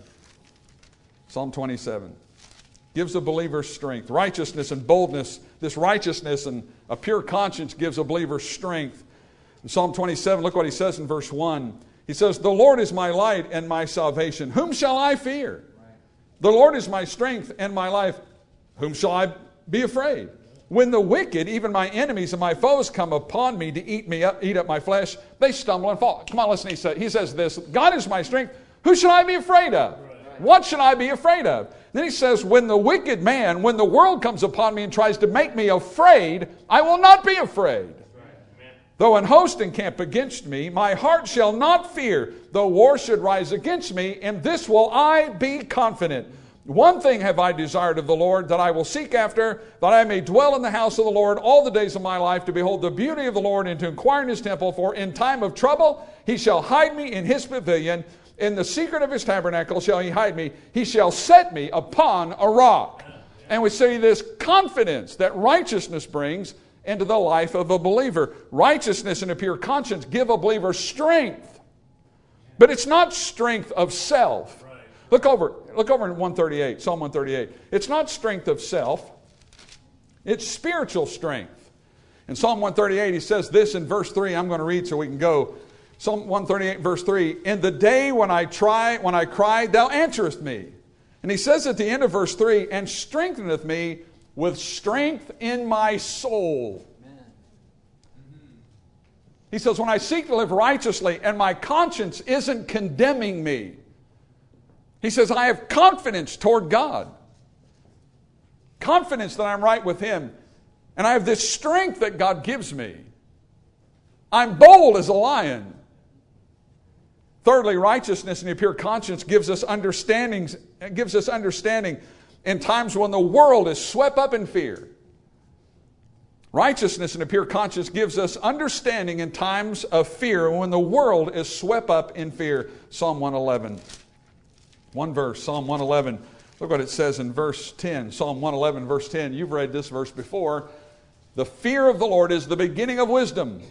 Psalm 27. Gives a believer strength. Righteousness and boldness, this righteousness and a pure conscience gives a believer strength. In Psalm 27, look what he says in verse 1. He says, the Lord is my light and my salvation. Whom shall I fear? The Lord is my strength and my life. Whom shall I be afraid? When the wicked, even my enemies and my foes, come upon me to eat up my flesh, they stumble and fall. Come on, listen. He says this, God is my strength. Who should I be afraid of? What should I be afraid of? Then he says, when the wicked man, when the world comes upon me and tries to make me afraid, I will not be afraid. Though an host encamp against me, my heart shall not fear. Though war should rise against me, in this will I be confident. One thing have I desired of the Lord, that I will seek after, that I may dwell in the house of the Lord all the days of my life, to behold the beauty of the Lord and to inquire in His temple. For in time of trouble He shall hide me in His pavilion. In the secret of His tabernacle shall He hide me. He shall set me upon a rock. And we see this confidence that righteousness brings into the life of a believer. Righteousness and a pure conscience give a believer strength. But it's not strength of self. Look over in 138, Psalm 138. It's not strength of self. It's spiritual strength. In Psalm 138, he says this in verse 3. I'm going to read so we can go. Psalm 138, verse 3. In the day when I cried, thou answerest me. And he says at the end of verse 3, and strengtheneth me with strength in my soul. Amen. He says, when I seek to live righteously and my conscience isn't condemning me, he says, I have confidence toward God. Confidence that I'm right with Him. And I have this strength that God gives me. I'm bold as a lion. Thirdly, righteousness and a pure conscience gives us understanding in times when the world is swept up in fear. Righteousness and a pure conscience gives us understanding in times of fear when the world is swept up in fear. Psalm 111. One verse, Psalm 111. Look what it says in verse 10. Psalm 111, verse 10. You've read this verse before. The fear of the Lord is the beginning of wisdom.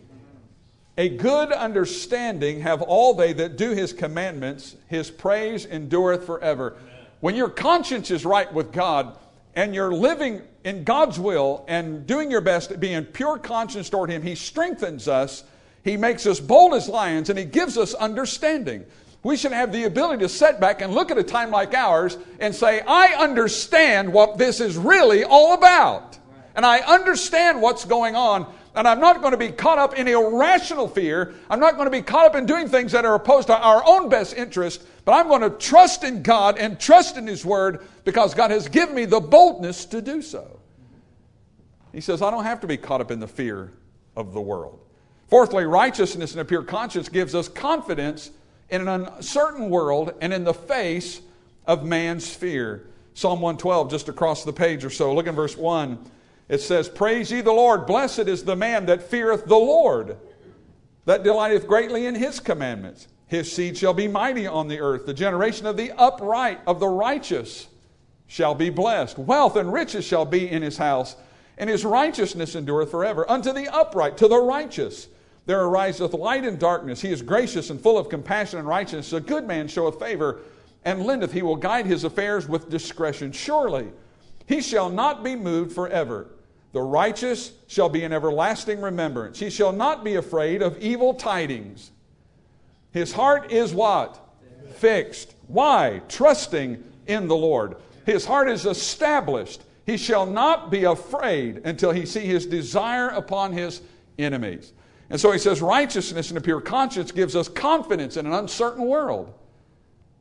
A good understanding have all they that do His commandments. His praise endureth forever. When your conscience is right with God and you're living in God's will and doing your best at being in pure conscience toward Him, He strengthens us. He makes us bold as lions, and He gives us understanding. We should have the ability to sit back and look at a time like ours and say, I understand what this is really all about. And I understand what's going on. And I'm not going to be caught up in irrational fear. I'm not going to be caught up in doing things that are opposed to our own best interest. But I'm going to trust in God and trust in His Word because God has given me the boldness to do so. He says, I don't have to be caught up in the fear of the world. Fourthly, righteousness and a pure conscience gives us confidence in an uncertain world and in the face of man's fear. Psalm 112, just across the page or so. Look in verse 1. It says, praise ye the Lord. Blessed is the man that feareth the Lord, that delighteth greatly in His commandments. His seed shall be mighty on the earth. The generation of the upright, of the righteous, shall be blessed. Wealth and riches shall be in his house, and his righteousness endureth forever. Unto the upright, to the righteous, there ariseth light in darkness. He is gracious and full of compassion and righteousness. A good man showeth favor, and lendeth. He will guide his affairs with discretion. Surely he shall not be moved forever. The righteous shall be in everlasting remembrance. He shall not be afraid of evil tidings. His heart is what? Fixed. Why? Trusting in the Lord. His heart is established. He shall not be afraid until he see his desire upon his enemies. And so he says righteousness and a pure conscience gives us confidence in an uncertain world.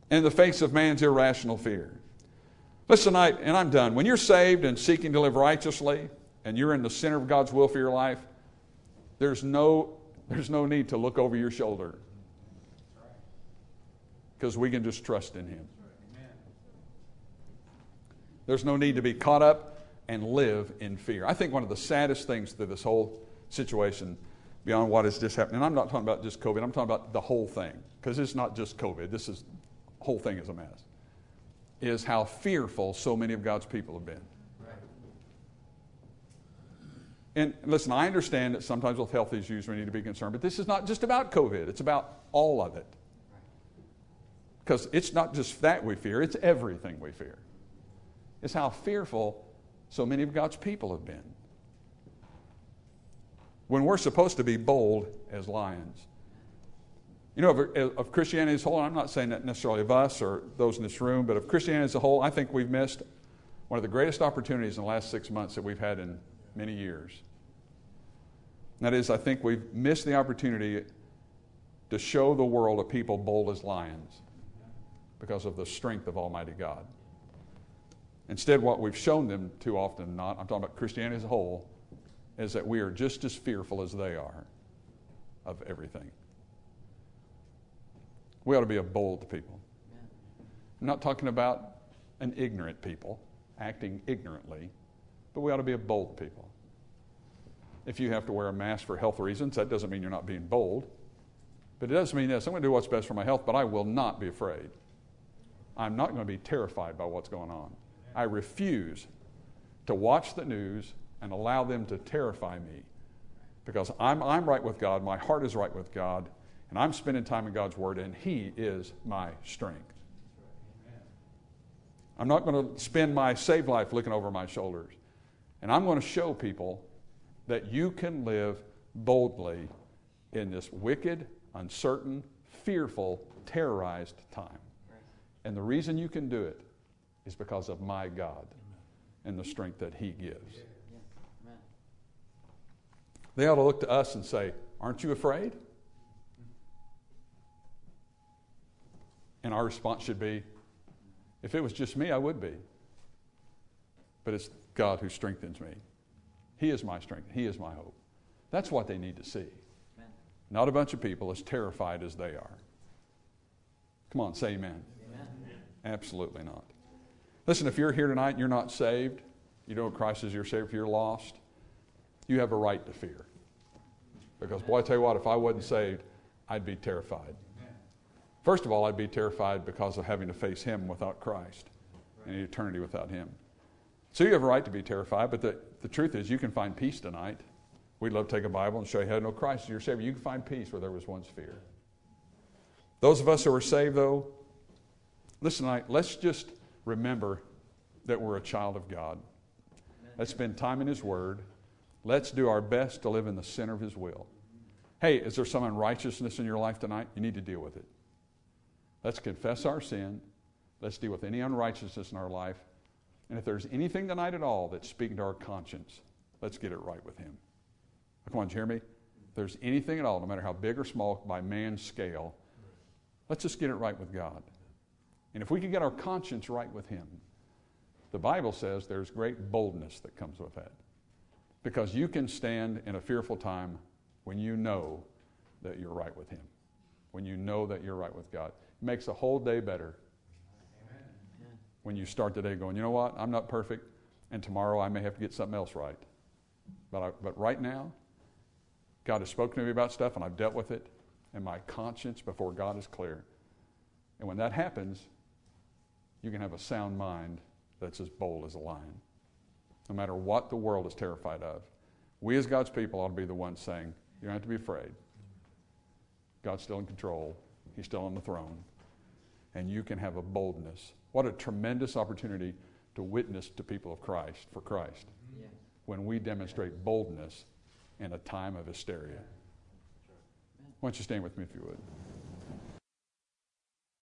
in the face of man's irrational fear. Listen tonight, and I'm done. When you're saved and seeking to live righteously, and you're in the center of God's will for your life, there's no need to look over your shoulder, because we can just trust in Him. There's no need to be caught up and live in fear. I think one of the saddest things to this whole situation, beyond what has just happened, and I'm not talking about just COVID, I'm talking about the whole thing, because it's not just COVID, the whole thing is a mess, is how fearful so many of God's people have been. And listen, I understand that sometimes with health issues we need to be concerned, but this is not just about COVID, it's about all of it. Because it's not just that we fear, it's everything we fear. It's how fearful so many of God's people have been. When we're supposed to be bold as lions. You know, of Christianity as a whole, I'm not saying that necessarily of us or those in this room, but of Christianity as a whole, I think we've missed one of the greatest opportunities in the last 6 months that we've had in many years. And that is, I think we've missed the opportunity to show the world a people bold as lions because of the strength of Almighty God. Instead, what we've shown them too often, I'm talking about Christianity as a whole, is that we are just as fearful as they are of everything. We ought to be a bold people. I'm not talking about an ignorant people, acting ignorantly, but we ought to be a bold people. If you have to wear a mask for health reasons, that doesn't mean you're not being bold. But it does mean this: I'm going to do what's best for my health, but I will not be afraid. I'm not going to be terrified by what's going on. I refuse to watch the news and allow them to terrify me, because I'm right with God, my heart is right with God, and I'm spending time in God's Word, and He is my strength. I'm not going to spend my saved life looking over my shoulders. And I'm going to show people that you can live boldly in this wicked, uncertain, fearful, terrorized time. And the reason you can do it is because of my God and the strength that He gives. They ought to look to us and say, aren't you afraid? And our response should be, if it was just me, I would be. But it's God who strengthens me. He is my strength. He is my hope. That's what they need to see. Amen. Not a bunch of people as terrified as they are. Come on, say amen. Amen. Absolutely not. Listen, if you're here tonight and you're not saved, you know Christ is your Savior, if you're lost, you have a right to fear. Because, boy, I tell you what, if I wasn't saved, I'd be terrified. First of all, I'd be terrified because of having to face Him without Christ and an eternity without Him. So you have a right to be terrified, but the truth is you can find peace tonight. We'd love to take a Bible and show you how to know Christ is your Savior. You can find peace where there was once fear. Those of us who are saved, though, listen tonight, let's just remember that we're a child of God. Let's spend time in His Word. Let's do our best to live in the center of His will. Hey, is there some unrighteousness in your life tonight? You need to deal with it. Let's confess our sin. Let's deal with any unrighteousness in our life. And if there's anything tonight at all that's speaking to our conscience, let's get it right with Him. Come on, did you hear me? If there's anything at all, no matter how big or small by man's scale, let's just get it right with God. And if we can get our conscience right with Him, the Bible says there's great boldness that comes with that. Because you can stand in a fearful time when you know that you're right with Him. When you know that you're right with God. It makes the whole day better. Amen. When you start the day going, you know what, I'm not perfect, and tomorrow I may have to get something else right. But right now, God has spoken to me about stuff, and I've dealt with it, and my conscience before God is clear. And when that happens, you can have a sound mind that's as bold as a lion. No matter what the world is terrified of. We as God's people ought to be the ones saying, you don't have to be afraid. God's still in control. He's still on the throne. And you can have a boldness. What a tremendous opportunity to witness to people of Christ, for Christ, when we demonstrate boldness in a time of hysteria. Why don't you stand with me if you would.